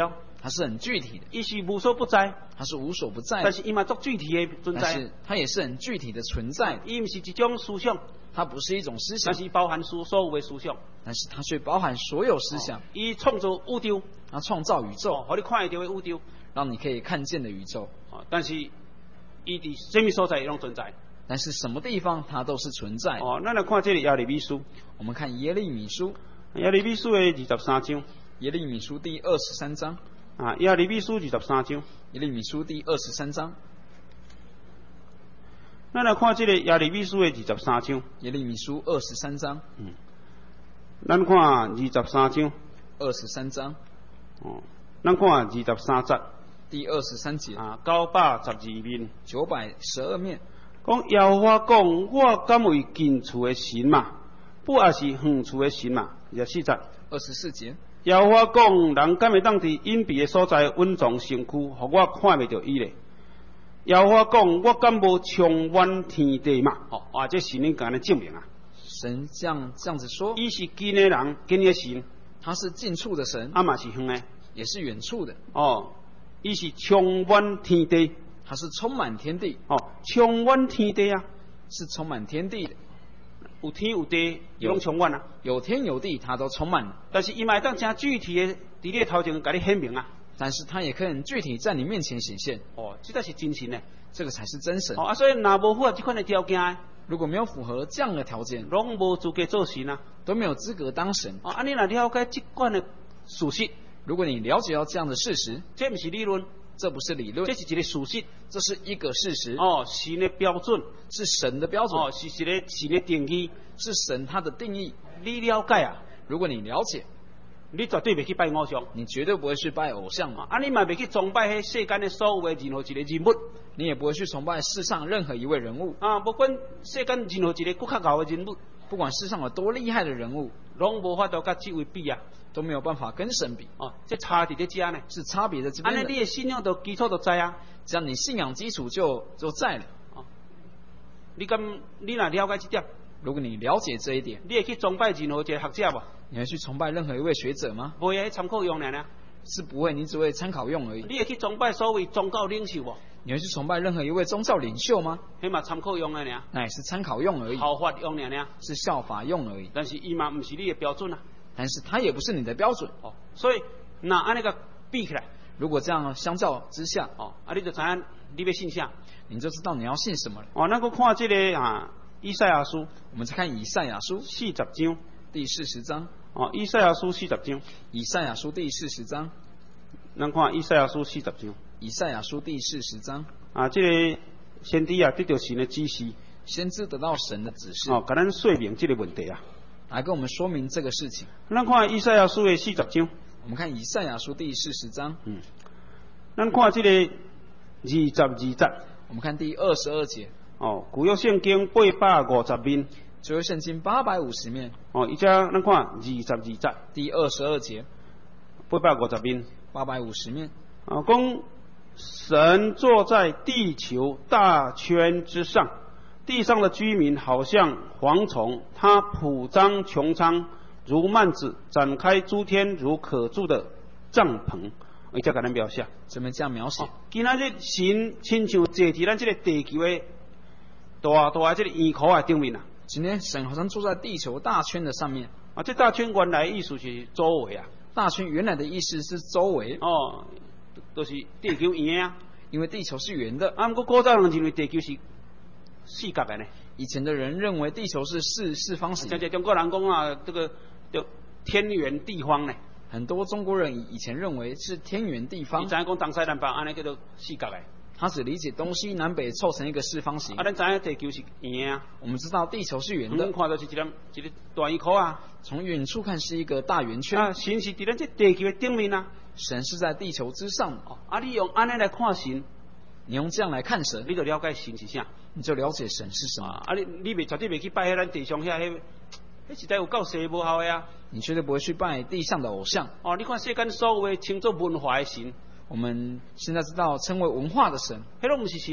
它是很具体的， 伊是无所不在， 它是无所不在的， 但是伊嘛足具体的存在但是。它也是很具体的存在的。 伊毋是一种思想， 它不是一种思想但，是包含所所有的思想。 但是它却包含所有思想。 伊创造宇宙， 它创造宇宙， 哦，互你看得到的宇宙。 让你可以看见的宇宙。 哦，但是伊伫什么所在拢存在。 但是什么地方它都是存在的。 哦，咱来看这个耶利米书， 我们看耶利米书， 耶利米书的二十三章。 耶利米书第二十三章。 啊，耶利米书二十三章。 耶利米书第二十三章。 咱来看这个耶利米书的二十三章。 耶利米书二十三章。 嗯。咱看二十三章。 二十三章。 哦，咱看二十三节。 第二十三节。 啊，九百十二面。 九百十二面。 讲耶和华讲，我敢为近处的神嘛，不也是远处的神嘛？二十四节。 二十四节。 耶和华讲，人敢会当伫隐蔽的所在稳重身躯，互我看袂到伊咧。耶和华讲，我敢无充满天地嘛？哦，啊，这神恁甲咱证明啊。 神这样这样子说， 伊是近的人，近的神， 他是近处的神， 啊嘛是远的， 也是远处的。 哦，伊是充满天地， 他是充满天地。 哦，充满天地啊， 是充满天地的。 有天有地，拢充满啊。 有天有地，它都充满了。 但是伊嘛会当真具体的，伫你头前甲你显明啊。 但是它也可以很具体在你面前显现。 哦，这才是真神呢， 这个才是真神。 哦啊，所以若无符合这款的条件， 如果没有符合这样的条件， 拢无资格做神啊， 都没有资格当神。 哦，安尼若了解这款的事实， 如果你了解到这样的事实， 这不是理论， 这不是理论， 这是一个事实， 这是一个事实。 哦，神的标准， 是神的标准。 哦，是一个神的定义， 是神他的定义。 你了解啊？ 如果你了解， 你绝对袂去拜偶像， 你绝对不会去拜偶像嘛。 啊，你嘛袂去崇拜迄世间的所有的任何一个人物， 你也不会去崇拜世上任何一位人物。 啊，不管世间任何一个更较高的人物， 不管世上有多厉害的人物， 拢无法度甲这位比啊， 都没有办法跟神比。 哦，这差伫咧遮呢， 是差别在这边的。 安尼你的信仰都基础都在啊， 这样你信仰基础就就在了。 哦，你敢你若了解这点？ 如果你了解这一点， 你会去崇拜任何一个学者无？ 你会去崇拜任何一位学者吗？ 不会，参考用尔尔。 是不会，你只会参考用而已。 你会去崇拜所谓宗教领袖无？ 你会去崇拜任何一位宗教领袖吗？ 迄嘛参考用的尔。 那也是参考用而已。 效法用尔尔。 是效法用而已。 但是伊嘛唔是你的标准啊。 但是它也不是你的标准。 哦，所以那安尼个比起来， 如果这样相较之下， 哦，啊你就知影你要信啥， 你就知道你要信什么了。 哦，咱个看这个啊，以赛亚书， 我们再看以赛亚书四十章， 第四十章。 哦，以赛亚书四十章， 以赛亚书第四十章。 咱看以赛亚书四十章， 以赛亚书第四十章。 啊，这个先知啊，得到神的指示， 先知得到神的指示， 哦，甲咱说明这个问题啊， 来跟我们说明这个事情。 咱看以赛亚书的四十章， 我们看以赛亚书第四十章。 嗯，咱看这个二十二节， 我们看第二十二节。 哦，古约圣经八百五十面， 旧约圣经八百五十面。 哦，伊只咱看二十二节， 第二十二节， 八百五十面， 八百五十面。 啊，讲神坐在地球大圈之上，地上的居民好像蝗虫，他铺张穹苍如幔子，展开诸天如可住的帐篷。伊才甲咱描写， 这边这样描写。 哦、今仔日神亲像坐伫咱这个地球的大大的这个圆壳啊顶面啊。 今天神好像坐在地球大圈的上面。 啊，这大圈原来意思是周围啊。 大圈原来的意思是周围。 哦，都、就是地球圆啊。 因为地球是圆的。 啊，不过古早人认为地球是四角的呢。 以前的人认为地球是四四方形。 像这中国人讲啊，这个叫天圆地方呢。 很多中国人以前认为是天圆地方。 你知影讲东西南北安尼叫做四角的。 他只理解东西南北凑成一个四方形。 啊，咱知影地球是圆啊。 我们知道地球是圆的。 我们看到是一粒一个大圆壳啊。 从远处看是一个大圆圈。 啊，神是伫咱这地球的顶面啊。 神是在地球之上。 哦，啊，你用安尼来看神， 你用这样来看神， 你就了解神是啥， 你就了解神是什么。 啊，你你袂绝对袂去拜迄咱地上遐迄，迄实在有够邪无效的啊。 你绝对不会去拜地上的偶像。 哦，你看世间所有的称作文化的神， 我们现在知道称为文化的神， 迄拢不是神嘛，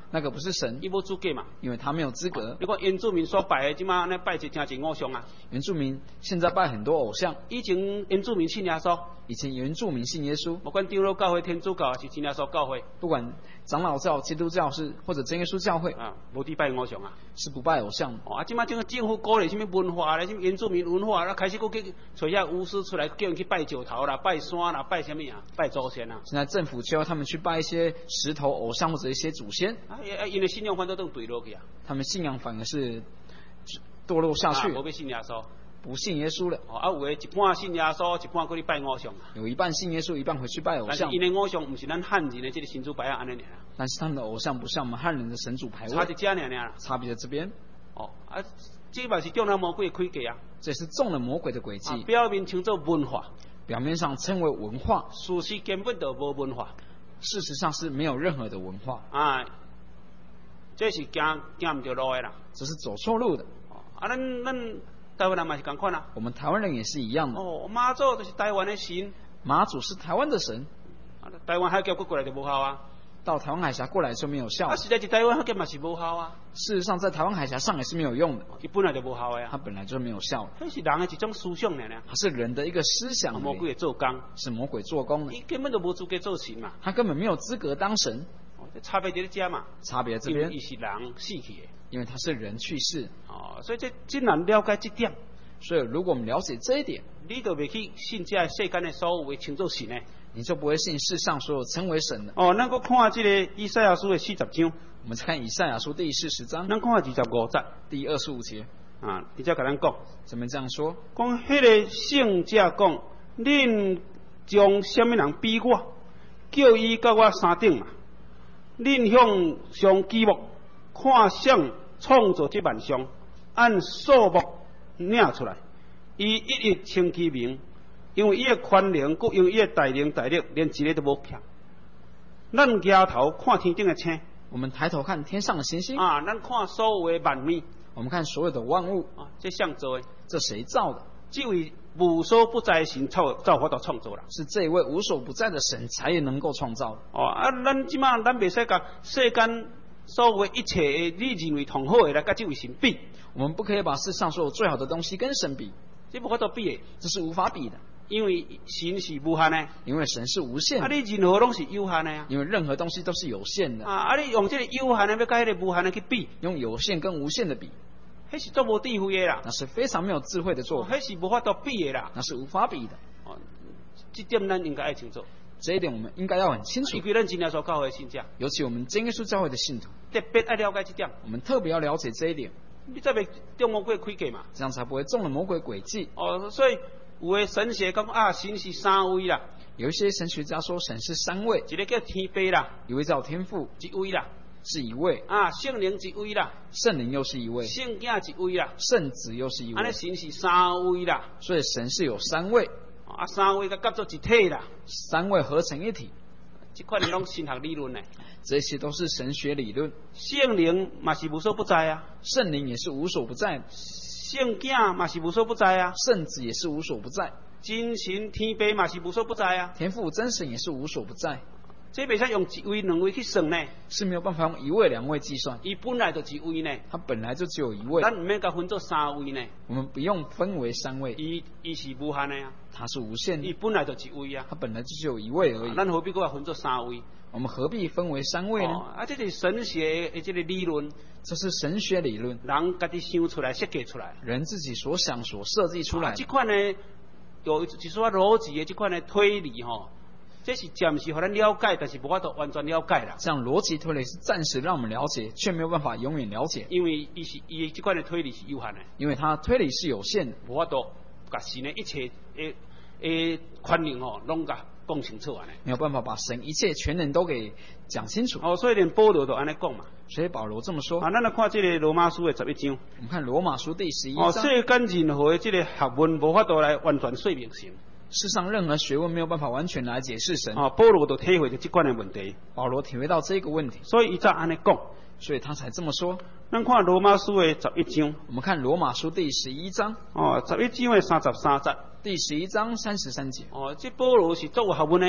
那个不是神， 伊无资格嘛。 因为他没有资格。 你看原住民所拜的，即马安尼拜一听一偶像啊。 原住民现在拜很多偶像， 以前原住民信耶稣， 以前原住民信耶稣， 不管长老教会、天主教还是真耶稣教会， 不管长老教、基督教是或者真耶稣教会啊，无伫拜偶像啊， 是不拜偶像的。 哦，啊，即马政政府鼓励什么文化咧，什么原住民文化，然后开始佫去找遐巫师出来，叫人去拜石头啦、拜山啦、拜什么啊、拜祖先啊。 现在政府就要他们去拜一些石头偶像或者一些祖先， 啊，因为信仰反倒都对落去啊。 他们信仰反而是堕落下去， 无要信耶稣， 不信耶稣了。 哦，啊，有诶一半信耶稣，一半佫去拜偶像啊。 有一半信耶稣，一半回去拜偶像。 但是因诶偶像，毋是咱汉人的这个神主牌啊，安尼尔。 但是他们的偶像不像我们汉人的神主牌位， 差一只尔尔。 差别在这边。 哦，啊，这嘛是中了魔鬼的诡计啊。 这是中了魔鬼的诡计。 啊，表面称作文化， 表面上称为文化， 事实根本就无文化。 事实上是没有任何的文化。 啊，这是行行唔着路的啦。 这是走错路的。 啊，咱咱台湾人嘛是共款啦。 我们台湾人也是一样的。 哦，妈祖就是台湾的神。 妈祖是台湾的神。 啊，台湾海峡过来就无效啊。 到台湾海峡过来就没有效。 啊，实在是台湾海峡嘛是无效啊。 事实上，在台湾海峡上也是没有用的。 伊本来就无效的啊。 它本来就没有效。 那是人的一种思想呢。 它是人的一个思想。 魔鬼的做工。 是魔鬼做工的。 伊根本就无资格做神嘛。 他根本没有资格当神。 哦，这差别在这嘛。 差别这边。 因为伊是人死去的。 因为他是人去世。 哦，所以这真难了解这点。 所以如果我们了解这一点， 你就袂去信这世间的所有的称作神呢。 你就不会信世上所有称为神的。 哦，咱搁看这个以赛亚书的四十章。 我们再看以赛亚书第四十章。 咱看二十五节。 第二十五节。 啊，你再甲咱讲。 怎么这样说？ 讲迄个圣者讲，恁将什么人比我，叫伊甲我相等嘛？恁向上举目，看相创造这万象，按数目领出来，伊一一称其名。因为伊的宽容，佮因为伊的大能大力，连一个都无欠。咱抬头看天顶的星， 我们抬头看天上的星星啊，咱看所有的万物， 我们看所有的万物啊，这谁造的？ 这谁造的？ 这位无所不在的神造造法度创造啦。 是这一位无所不在的神才能够创造的。 哦啊，咱即马咱袂使甲世间所有一切你认为同好的来甲这位神比。 我们不可以把世上所有最好的东西跟神比， 这无法度比的， 这是无法比的。 因为神是无限的， 因为神是无限的。 啊，你任何拢是有限的啊。 因为任何东西都是有限的。 啊，啊，你用这个有限的要甲迄个无限的去比， 用有限跟无限的比， 迄是做无智慧的啦。 那是非常没有智慧的做法。 迄是无法度比的啦。 那是无法比的。 哦，这点咱应该爱清楚。 这一点我们应该要很清楚。 尤其咱真耶稣教会的信者， 尤其我们真耶稣教会的信徒， 特别爱了解这点。 我们特别要了解这一点， 你才袂中魔鬼诡计嘛。 这样才不会中了魔鬼诡计。 哦，所以。有的神学讲啊，神是三位啦。 有一些神学家说神是三位， 一个叫天父啦， 一位叫天父， 一位啦， 是一位啊，圣灵一位啦， 圣灵又是一位， 圣子一位啦， 圣子又是一位。 安尼神是三位啦， 所以神是有三位， 啊，三位甲合作一体啦， 三位合成一体。 这款拢神学理论呢， 这些都是神学理论。 圣灵嘛是无所不在啊， 圣灵也是无所不在的。 圣子嘛是无所不在啊， 圣子也是无所不在。 真神天父嘛是无所不在啊， 天父真神也是无所不在。 这袂使用一位两位去算呢， 是没有办法用一位两位计算。 伊本来就一位呢， 他本来就只有一位。 咱唔免甲分做三位呢， 我们不用分为三位。 伊伊是无限的啊， 他是无限的。 伊本来就一位啊， 他本来就只有一位而已。 咱何必搁要分做三位？ 我们何必分为三位呢？ 哦、啊，这是神学的这个理论， 这是神学理论， 人家己想出来、设计出来， 人自己所想、所设计出来。 啊、这款呢，有一说逻辑的这款的推理吼、哦，这是暂时让咱了解，但是无法度完全了解啦。 这样逻辑推理是暂时让我们了解，却没有办法永远了解， 因为伊是伊这款的推理是有限的， 因为它推理是有限的， 无法度把神的一切诶诶权能吼，拢甲讲清楚安尼， 没有办法把神一切全能都给讲清楚。 哦，所以连保罗都安尼讲嘛。 所以保罗这么说。 啊，咱来看这个罗马书的十一章。 我们看罗马书第十一章。 哦，世间任何的这个学问无法度来完全说明神。 世上任何学问没有办法完全来解释神。 啊，保罗都体会到这款的问题。 保罗体会到这个问题， 所以伊才安尼讲。 所以他才这么说。 咱看罗马书的十一章。 我们看罗马书第十一章。 哦，十一章的三十三节。 第十一章三十三节。 哦，这保罗是做学问的啊。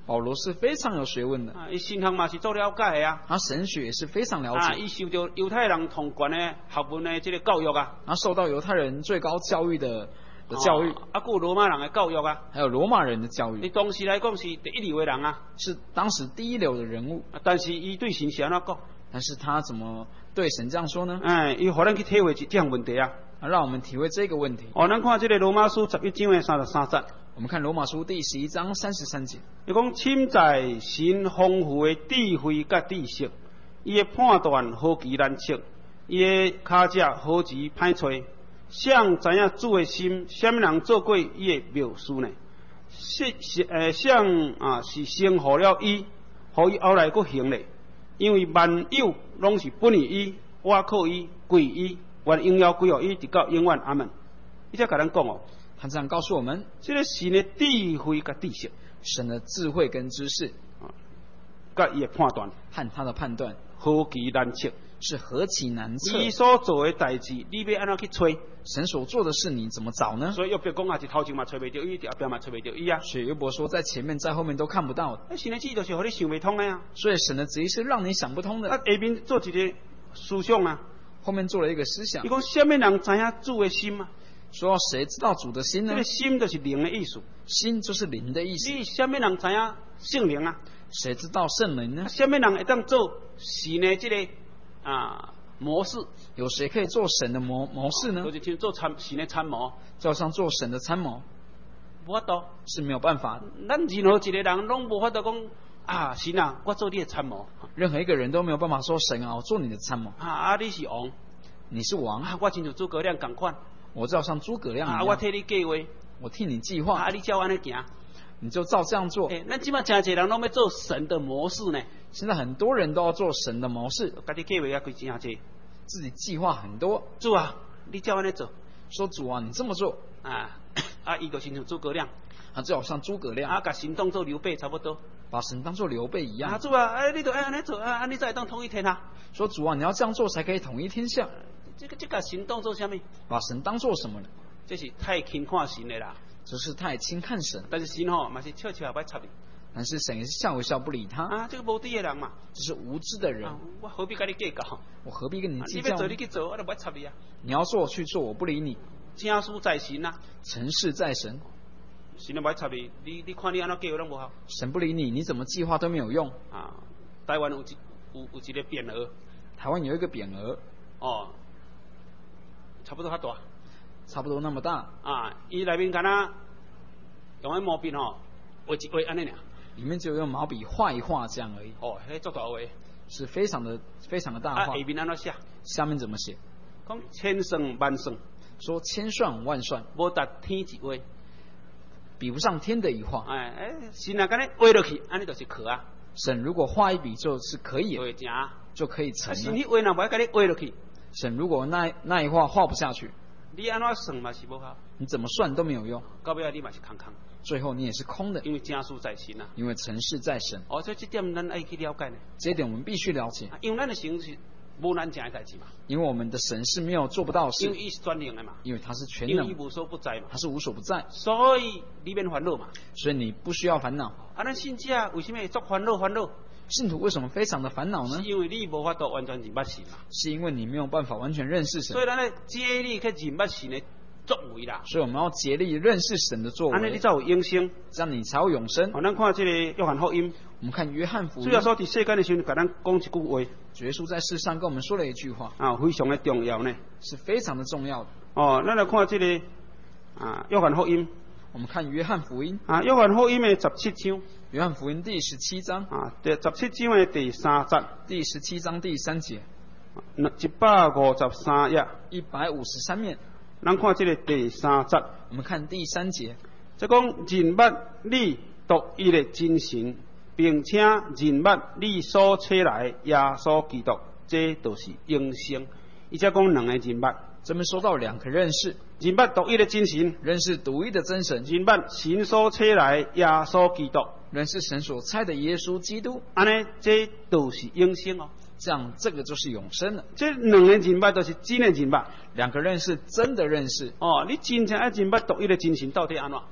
保罗是非常有学问的， 啊，伊神学嘛是做了解的啊。 他神学也是非常了啊， 解， 伊受到犹太人同权的学问的这个教育啊， 他受到犹太人最高教育的的教育， 哦啊，还有罗马人的教育啊。 还有罗马人的教育， 你当时来讲是第一流的人啊， 是当时第一流的人物。 啊但是伊对神是安怎讲？ 但是他怎么对神这样说呢？ 哎，伊互咱去体会这样问题啊。 啊，让我们体会这个问题。 哦，咱看这个罗马书十一章的三十三节。 我们看罗马书第十一章三十三节， 伊讲深在神丰富的智慧甲知识，伊的判断何其难测，伊的骹脚何其歹找。想知影主的心，什么人做过伊的妙事呢？是是诶，想啊是生互了伊，互伊后来佫行咧。因为万有拢是本于伊，我靠伊，归伊，愿荣耀归互伊，直到永远。阿门。伊才甲咱讲哦。 他这样告诉我们， 这个神的智慧甲知识， 神的智慧跟知识， 甲伊的判断， 和他的判断何其难测， 是何其难测。 伊所做的代志，你要安怎去找？ 神所做的事，你怎么找呢？ 所以约伯讲啊，是头前嘛找袂到伊，后边嘛找袂到伊啊。 所以约伯说，在前面在后面都看不到的。 啊，神的旨意就是互你想袂通的啊。 所以神的旨意是让你想不通的。 啊，下面做一个思想啊， 后面做了一个思想伊，讲什么人知影主的心啊？ 说谁知道主的心呢这个？心就是灵的意思。 心就是灵的意思。 你什么人知影圣灵啊？ 谁知道圣灵呢啊？什么人会当做神的这个啊模式？ 有谁可以做神的模模式呢就？是像做参神的参谋， 就好像做神的参谋无法度。 是没有办法的。 咱任何一个人拢无法度讲啊，神啊，我做你的参谋任何一个人都没有办法说神啊，我做你的参谋， 啊，啊，你是王你是王， 啊，我亲像诸葛亮共款我就好像诸葛亮啊， 一样， 我替你计划我替你计啊， 划， 你照安尼行。 你就照这样做。 诶，咱即马真侪人拢要做神的模式呢， 现在很多人都要做神的模式， 家己计划啊，规真侪。 自己计划很多， 主啊，你照安尼做说主啊，你这么做啊，啊，伊就亲像诸葛亮啊，就好像诸葛亮啊，甲神当做刘备差不多。 把神当做刘备一啊， 样， 主啊，哎，你就爱安尼做啊，啊，你才会当统一天下。 说主啊，你要这样做才可以统一天下。 这个这个神当做什么？ 把神当做什么呢？ 这是太轻看神的啦。 这是太轻看神， 但是神吼嘛是笑笑也不插你但是神也是笑一笑不理他， 啊，这个无知的人嘛。 这是无知的人啊，我何必跟你计较？ 我何必跟你啊计较呢你要做你？去做，我就不插你啊。 你要做去做，我不理你。 正事在神啊， 成事在神， 神都不插你，你你看你安怎计划拢无效神不理你，你怎么计划都没有用。 啊。台湾有一有有一个匾额台湾有一个匾额， 哦，差不多较大差不多那么大， 啊，伊内面敢若用迄毛笔吼画一画安尼尔， 里面只有用毛笔画一画这样而已， 哦，迄足大画， 是非常的非常的大啊， 画下。面安怎写？ 下面怎么写？ 讲千算万算， 说千算万算， 无达天一画。 比不上天的一画。 哎哎，神啊，敢若画落去，安尼就是可啊， 神如果画一笔就是可以就会成啊。 就可以成啊，神了。 迄画若无甲你画落去， 神如果那那一画画不下去， 你安怎算嘛是无效， 你怎么算都没有用， 到尾啊你嘛是空空， 最后你也是空的， 因为正事在神啊。 因为成事在神。 哦，所以这点咱爱去了解呢。 这一点我们必须了解， 啊因为咱的神是无咱正的代志嘛， 因为我们的神是没有做不到的事， 因为伊是全能的嘛， 因为他是全能， 因为伊无所不在嘛， 他是无所不在， 所以你免烦恼嘛。 所以你不需要烦恼。 啊，咱信者为什么会作烦恼烦恼？ 信徒为什么非常的烦恼呢是？因为你无法度完全认捌神嘛， 是因为你没有办法完全认识神所，以咱咧竭力去认捌神的作为啦。 所以我们要竭力认识神的作为， 安尼你才有永生。 这样你才有永生。 哦，咱看这个约翰福音， 我们看约翰福音主，要说伫世间的时候，甲咱讲一句话主耶稣在世上跟我们说了一句话， 啊，非常的重要呢。 是非常的重要的。 哦，咱来看这个啊，约翰福音我们看约翰福音， 啊，约翰福音的十七章约翰福音第十七章， 啊，第十七章的第三节， 第十七章第三节， 一百五十三页， 一百五十三面。 咱看这个第三节， 我们看第三节， 即讲认捌你独一的真神，并且认捌你所找来耶稣基督，这就是永生。伊才讲两个认捌， 这边说到两个认识， 认捌独一的真神， 认识独一的真神， 认捌神所找来耶稣基督， 认识神所差的耶稣基督， 安尼这就是永生哦。 这样这个就是永生了。 这两个认捌都是真的认捌两个认识真的认识， 哦，你真正爱认捌独一的真神到底安怎？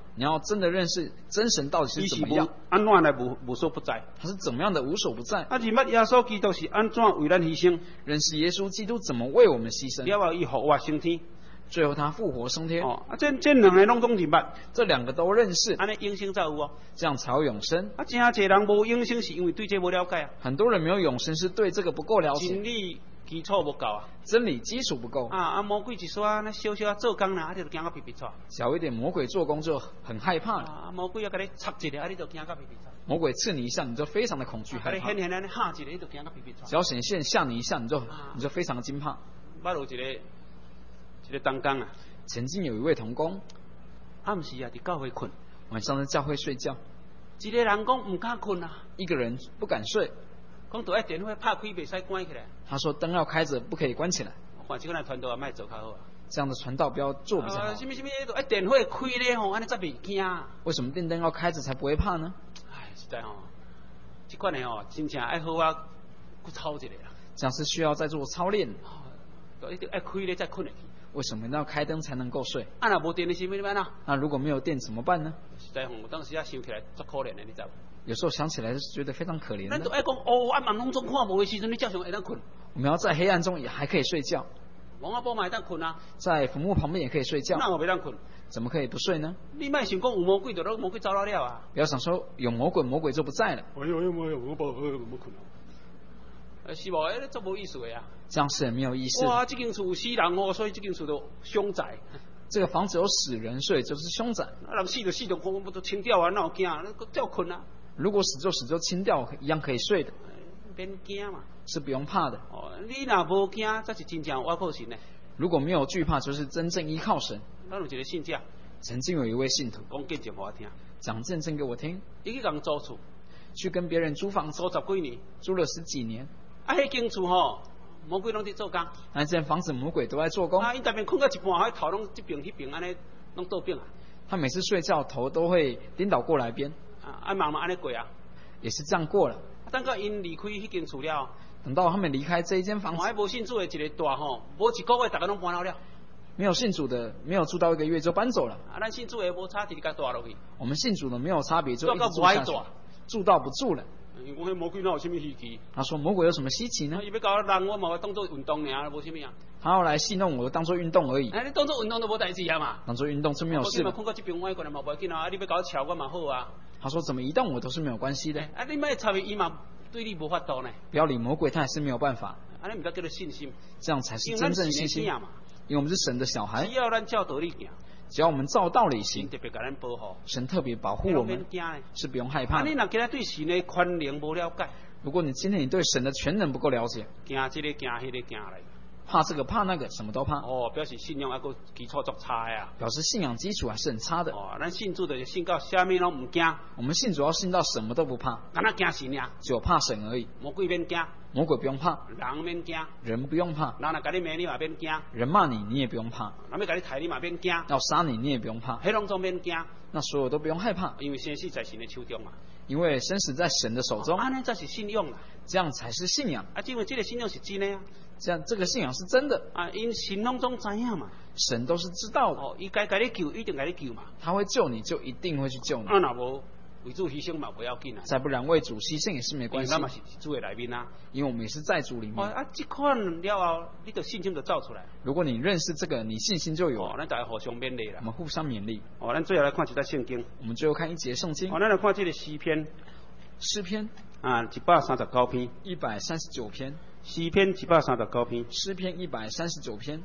你要真的认识真神到底是怎么样， 安怎来无无所不在？ 他是怎么样的无所不在？ 啊，认捌耶稣基督是安怎为咱牺牲？ 认识耶稣基督怎么为我们牺牲？ 了后伊复活升天， 最后他复活升天。 哦，啊，这这两个拢总认捌， 这两个都认识， 安尼永生才有哦。 这样才有永生。 啊，真侪人无永生，是因为对这无了解啊。 很多人没有永生，是对这个不够了解。 真理基础无够啊。 真理基础不够。 啊啊！魔鬼一说啊，那小小啊做工啦，啊，你就惊到皮皮喘。 小一点魔鬼做工就很害怕了。 啊，魔鬼要给你插一个，啊，你就惊到皮皮喘。 魔鬼刺你一下，你就非常的恐惧害怕。 啊，你狠狠的吓一个，你就惊到皮皮喘。 只要显现吓你一下，你就、啊、你就非常的惊怕。 捌有一个一个同工啊， 曾经有一位同工， 暗时啊，伫教会困， 晚上在教会睡觉。 一个人讲唔敢困啊， 一个人不敢睡， 讲都爱电话拍开，袂使关起来。 他说灯要开着，不可以关起来。 看这个人传道也卖做较好啊。 这样的传道不要做比较好。 啊，什么什么，都爱电话开咧吼，安尼才袂惊。 为什么电灯要开着才不会怕呢？ 唉，实在吼，这款的吼，真正爱好啊，去操一下啦。 这样是需要再做操练。 哦，一定爱开咧才困得去。 为什么要开灯才能够睡？ 啊，若无电的时候怎么办啊？ 那如果没有电怎么办呢？ 实在吼，当时啊想起来足可怜的，你知道？ 有时候想起来是觉得非常可怜的。 咱都爱讲哦，暗暗拢中看无的时阵，你照常会当困。 我们要在黑暗中也还可以睡觉。 王阿婆嘛会当困啊。 在坟墓旁边也可以睡觉。 那我袂当困。 怎么可以不睡呢？ 你莫想讲有魔鬼，就让魔鬼走了了啊！ 不要想说有魔鬼，魔鬼就不在了。 哎呦哎呦哎呦，我不我不困啊。呃，是无？哎，这无意思的啊。 这样是很没有意思。 哇，这间厝有死人哦，所以这间厝就凶宅。 这个房子有死人，所以就是凶宅。 啊，人死就死就空，不都清掉啊？那有惊？那照困啊。 如果死就死就清掉，一样可以睡的。 免惊嘛。 是不用怕的。 哦，你若无惊，才是真正倚靠神呢。 如果没有惧怕，就是真正依靠神。 咱有一个信者， 曾经有一位信徒讲见证给我听， 讲见证给我听。 伊去共租厝， 去跟别人租房， 租十几年， 租了十几年。 啊，迄间厝吼，魔鬼拢伫做工。 那间房子魔鬼都在做工。 啊，因逐边困到一半，迄头拢这边迄边安尼，拢倒边啊。 他每次睡觉头都会颠倒过来边。 啊，啊慢慢安尼过啊。 也是这样过了。 等到因离开迄间厝了， 等到他们离开这一间房子， 我无信主的一个大吼，无一个月大家拢搬走了。 没有信主的，没有住到一个月就搬走了。 啊，咱信主的无差，直直甲大落去。 我们信主的没有差别，就一直住下去，住到不住了。 我迄魔鬼哪有啥物稀奇？ 他说魔鬼有什么稀奇呢？ 伊要搞人，我嘛当做运动尔，无啥物啊。 他要来戏弄我，当做运动而已。 哎，你当做运动都无代志啊嘛。 当做运动是没有事的。 我困到这边歪过来嘛，无要紧啊。你要搞我瞧我嘛好啊。 他说怎么移动我都是没有关系的。 啊，你莫插伊嘛，对你无法度呢。 不要理魔鬼，他还是没有办法。 啊，你唔得叫做信心， 这样才是真正信心嘛。因为我们是神的小孩， 只要咱照道理行， 只要我们照道理行， 特别给咱保护， 神特别保护我们，是不用害怕。 啊，你若今日对神的权能无了解， 如果你今天你对神的全能不够了解， 惊这个惊迄个惊来， 怕这个怕那个，什么都怕。 哦，表示信仰还个基础足差呀。 表示信仰基础还是很差的。 哦，咱信主的信到啥物拢唔惊。 我们信主要信到什么都不怕， 敢若惊神呀， 只有怕神而已。 魔鬼免惊， 魔鬼不用怕， 人免惊， 人不用怕。 人若甲你骂你嘛免惊， 人骂你你也不用怕。 人要甲你抬你嘛免惊， 要杀你你也不用怕。 迄拢总免惊， 那所有都不用害怕， 因为生死在神的手中嘛。 因为生死在神的手中， 安尼才是信仰啦。 这样才是信仰。 啊，因为这个信仰是真的啊。 这样这个信仰是真的啊，因神拢总知影嘛， 神都是知道的。 哦，伊该甲你救，一定甲你救嘛。 他会救你，就一定会去救你。 啊，若无为主牺牲嘛，不要紧啊。 再不然为主牺牲也是没关系。 咱嘛是主的内面啊， 因为我们也是在主里面。 哦啊，这款了后，你的信心就造出来。 如果你认识这个，你信心就有。 哦，咱大家互相勉励啦。 我们互相勉励。 哦，咱最后来看一段圣经。 我们最后看一节圣经。 哦，咱来看这个诗篇。 诗篇啊，一百三十九篇。 一百三十九篇。 诗篇一百三十九篇。 诗篇一百三十九篇。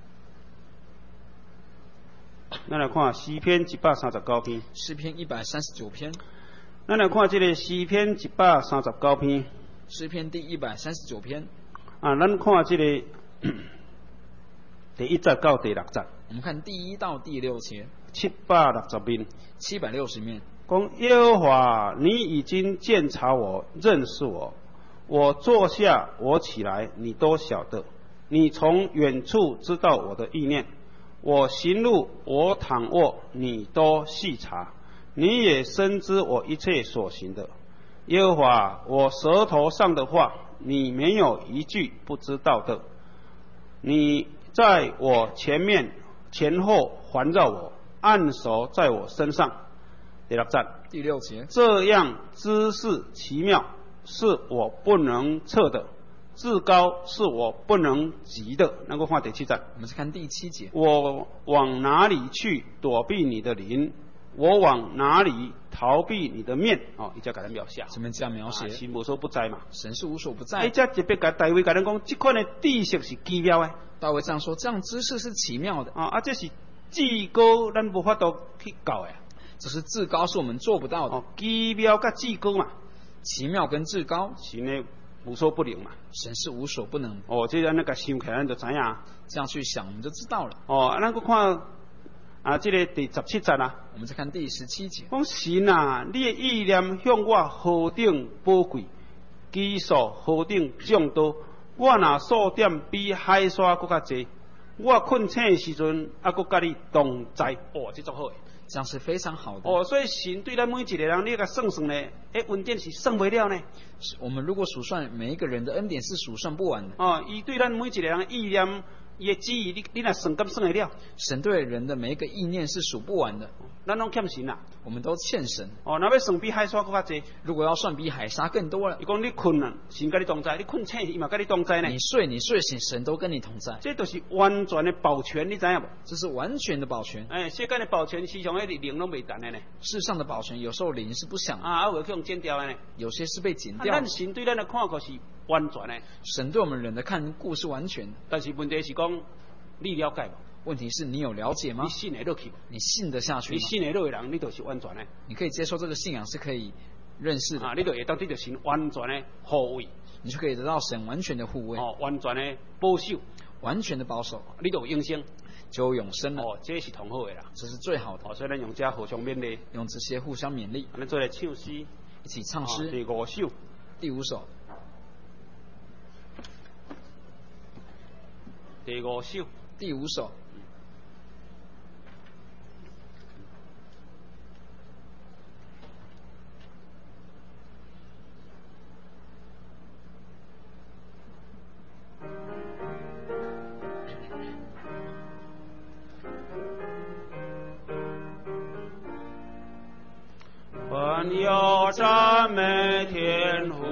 咱来看诗篇一百三十九篇。 诗篇一百三十九篇。 咱来看这个诗篇一百三十九篇。 诗篇第一百三十九篇。 啊，咱看这个第一节到第六节。 我们看第一到第六节。 七百六十面。 七百六十面。 讲耶和华，你已经鉴察我，认识我。我坐下，我起来，你都晓得。你从远处知道我的意念。我行路，我躺卧，你都细察。你也深知我一切所行的。耶和华，我舌头上的话，你没有一句不知道的。你在我前面前后环绕我， 按手在我身上。第六站， 第六节， 这样知识奇妙，是我不能测的，至高是我不能及的。能够看第七站。 我们再看第七节， 我往哪里去躲避你的灵？我往哪里逃避你的面？哦，伊才给咱描写。 这边这样描写， 神无所不在嘛。 神是无所不在。 哎，这特别甲大卫甲咱讲，这款的知识是奇妙的。 大卫这样说，这样知识是奇妙的。 啊啊，这是至高，咱无法度去搞的。 只是至高是我们做不到的。 哦，奇妙甲至高嘛， 奇妙跟至高， 神呢无所不能嘛。 神是无所不能。 哦，这咱那个想起来，咱就知影。 这样去想，我们就知道了。 哦，咱搁看啊，这个第十七节啊。 我们再看第十七节。 讲神啊，你的意念向我何等宝贵，基数何等众多，我若数点比海沙搁较济，我困醒的时阵，啊，搁甲你同在。哦，这足好诶。 这样是非常好的。 哦，所以神对咱每一个人，你甲算算呢，诶，恩典是算不了呢。 我们如果数算每一个人的恩典，是数算不完的。 哦，伊对咱每一个人的意念，伊的旨意，你你若算敢算得了？ 神对人的每一个意念是数不完的。 咱拢欠神啦。 我们都欠神。 哦，若要算比海沙搁较济， 如果要算比海沙更多了， 伊讲你困啊，神甲你同在；你困醒，伊嘛甲你同在呢。 你睡，你睡醒，神都跟你同在。 这就是完全的保全，你知影无？ 这是完全的保全。 哎，世间的保全，时常迄个灵拢未弹的呢。 世上的保全，有时候灵是不响的啊，啊，有去用剪掉的呢。 有些是被剪掉的。 咱神对咱的看顾是完全的。 神对我们人的看顾是完全的。 但是问题是讲，你了解无？ 问题是你有了解吗？ 你信得落去吗？ 你信得下去吗？ 你信得落的人，你就是完全的。 你可以接受这个信仰是可以认识的。 啊，你就会得到神完全的护卫， 你就可以得到神完全的护卫。 哦，完全的保守， 完全的保守， 你就有永生， 就有永生了。 哦，这是同好的啦， 这是最好的。 哦，所以咱用这互相勉励， 用这些互相勉励， 咱做来唱诗， 一起唱诗。 哦、第五首， 第五首， 第五首， 第五首。 凡要赞美天父，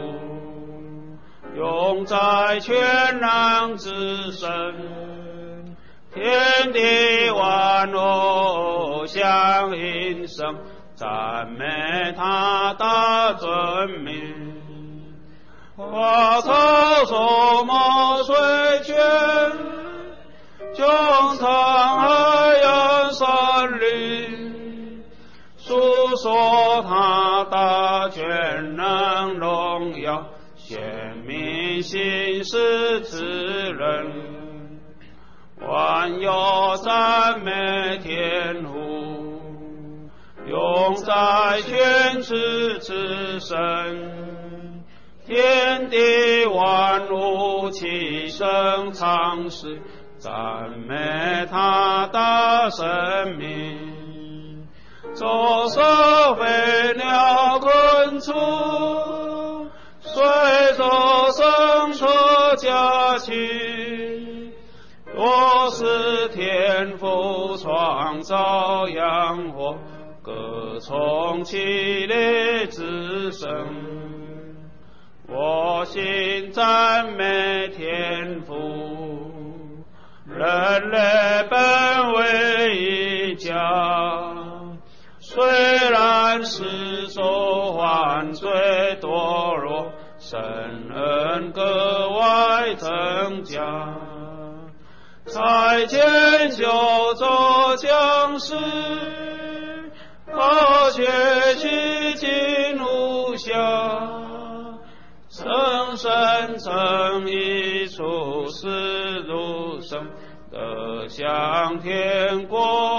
永在全能之神，天地万物相应声，赞美他的尊名。花草树木水泉，穹苍海洋山林，诉说他的全能荣耀，显明心事之人。万有赞美天父，永在全知之神，天地万物齐声唱诗，赞美他的生命。走兽飞鸟昆虫，随着牲畜家禽，若是天父创造阳火，各从其类之生。我心赞美天父，人类本为一家，虽然世俗犯罪堕落，神恩格外增加。才见救走将士，而却其尽无暇。诚神诚意处世如生，得享天国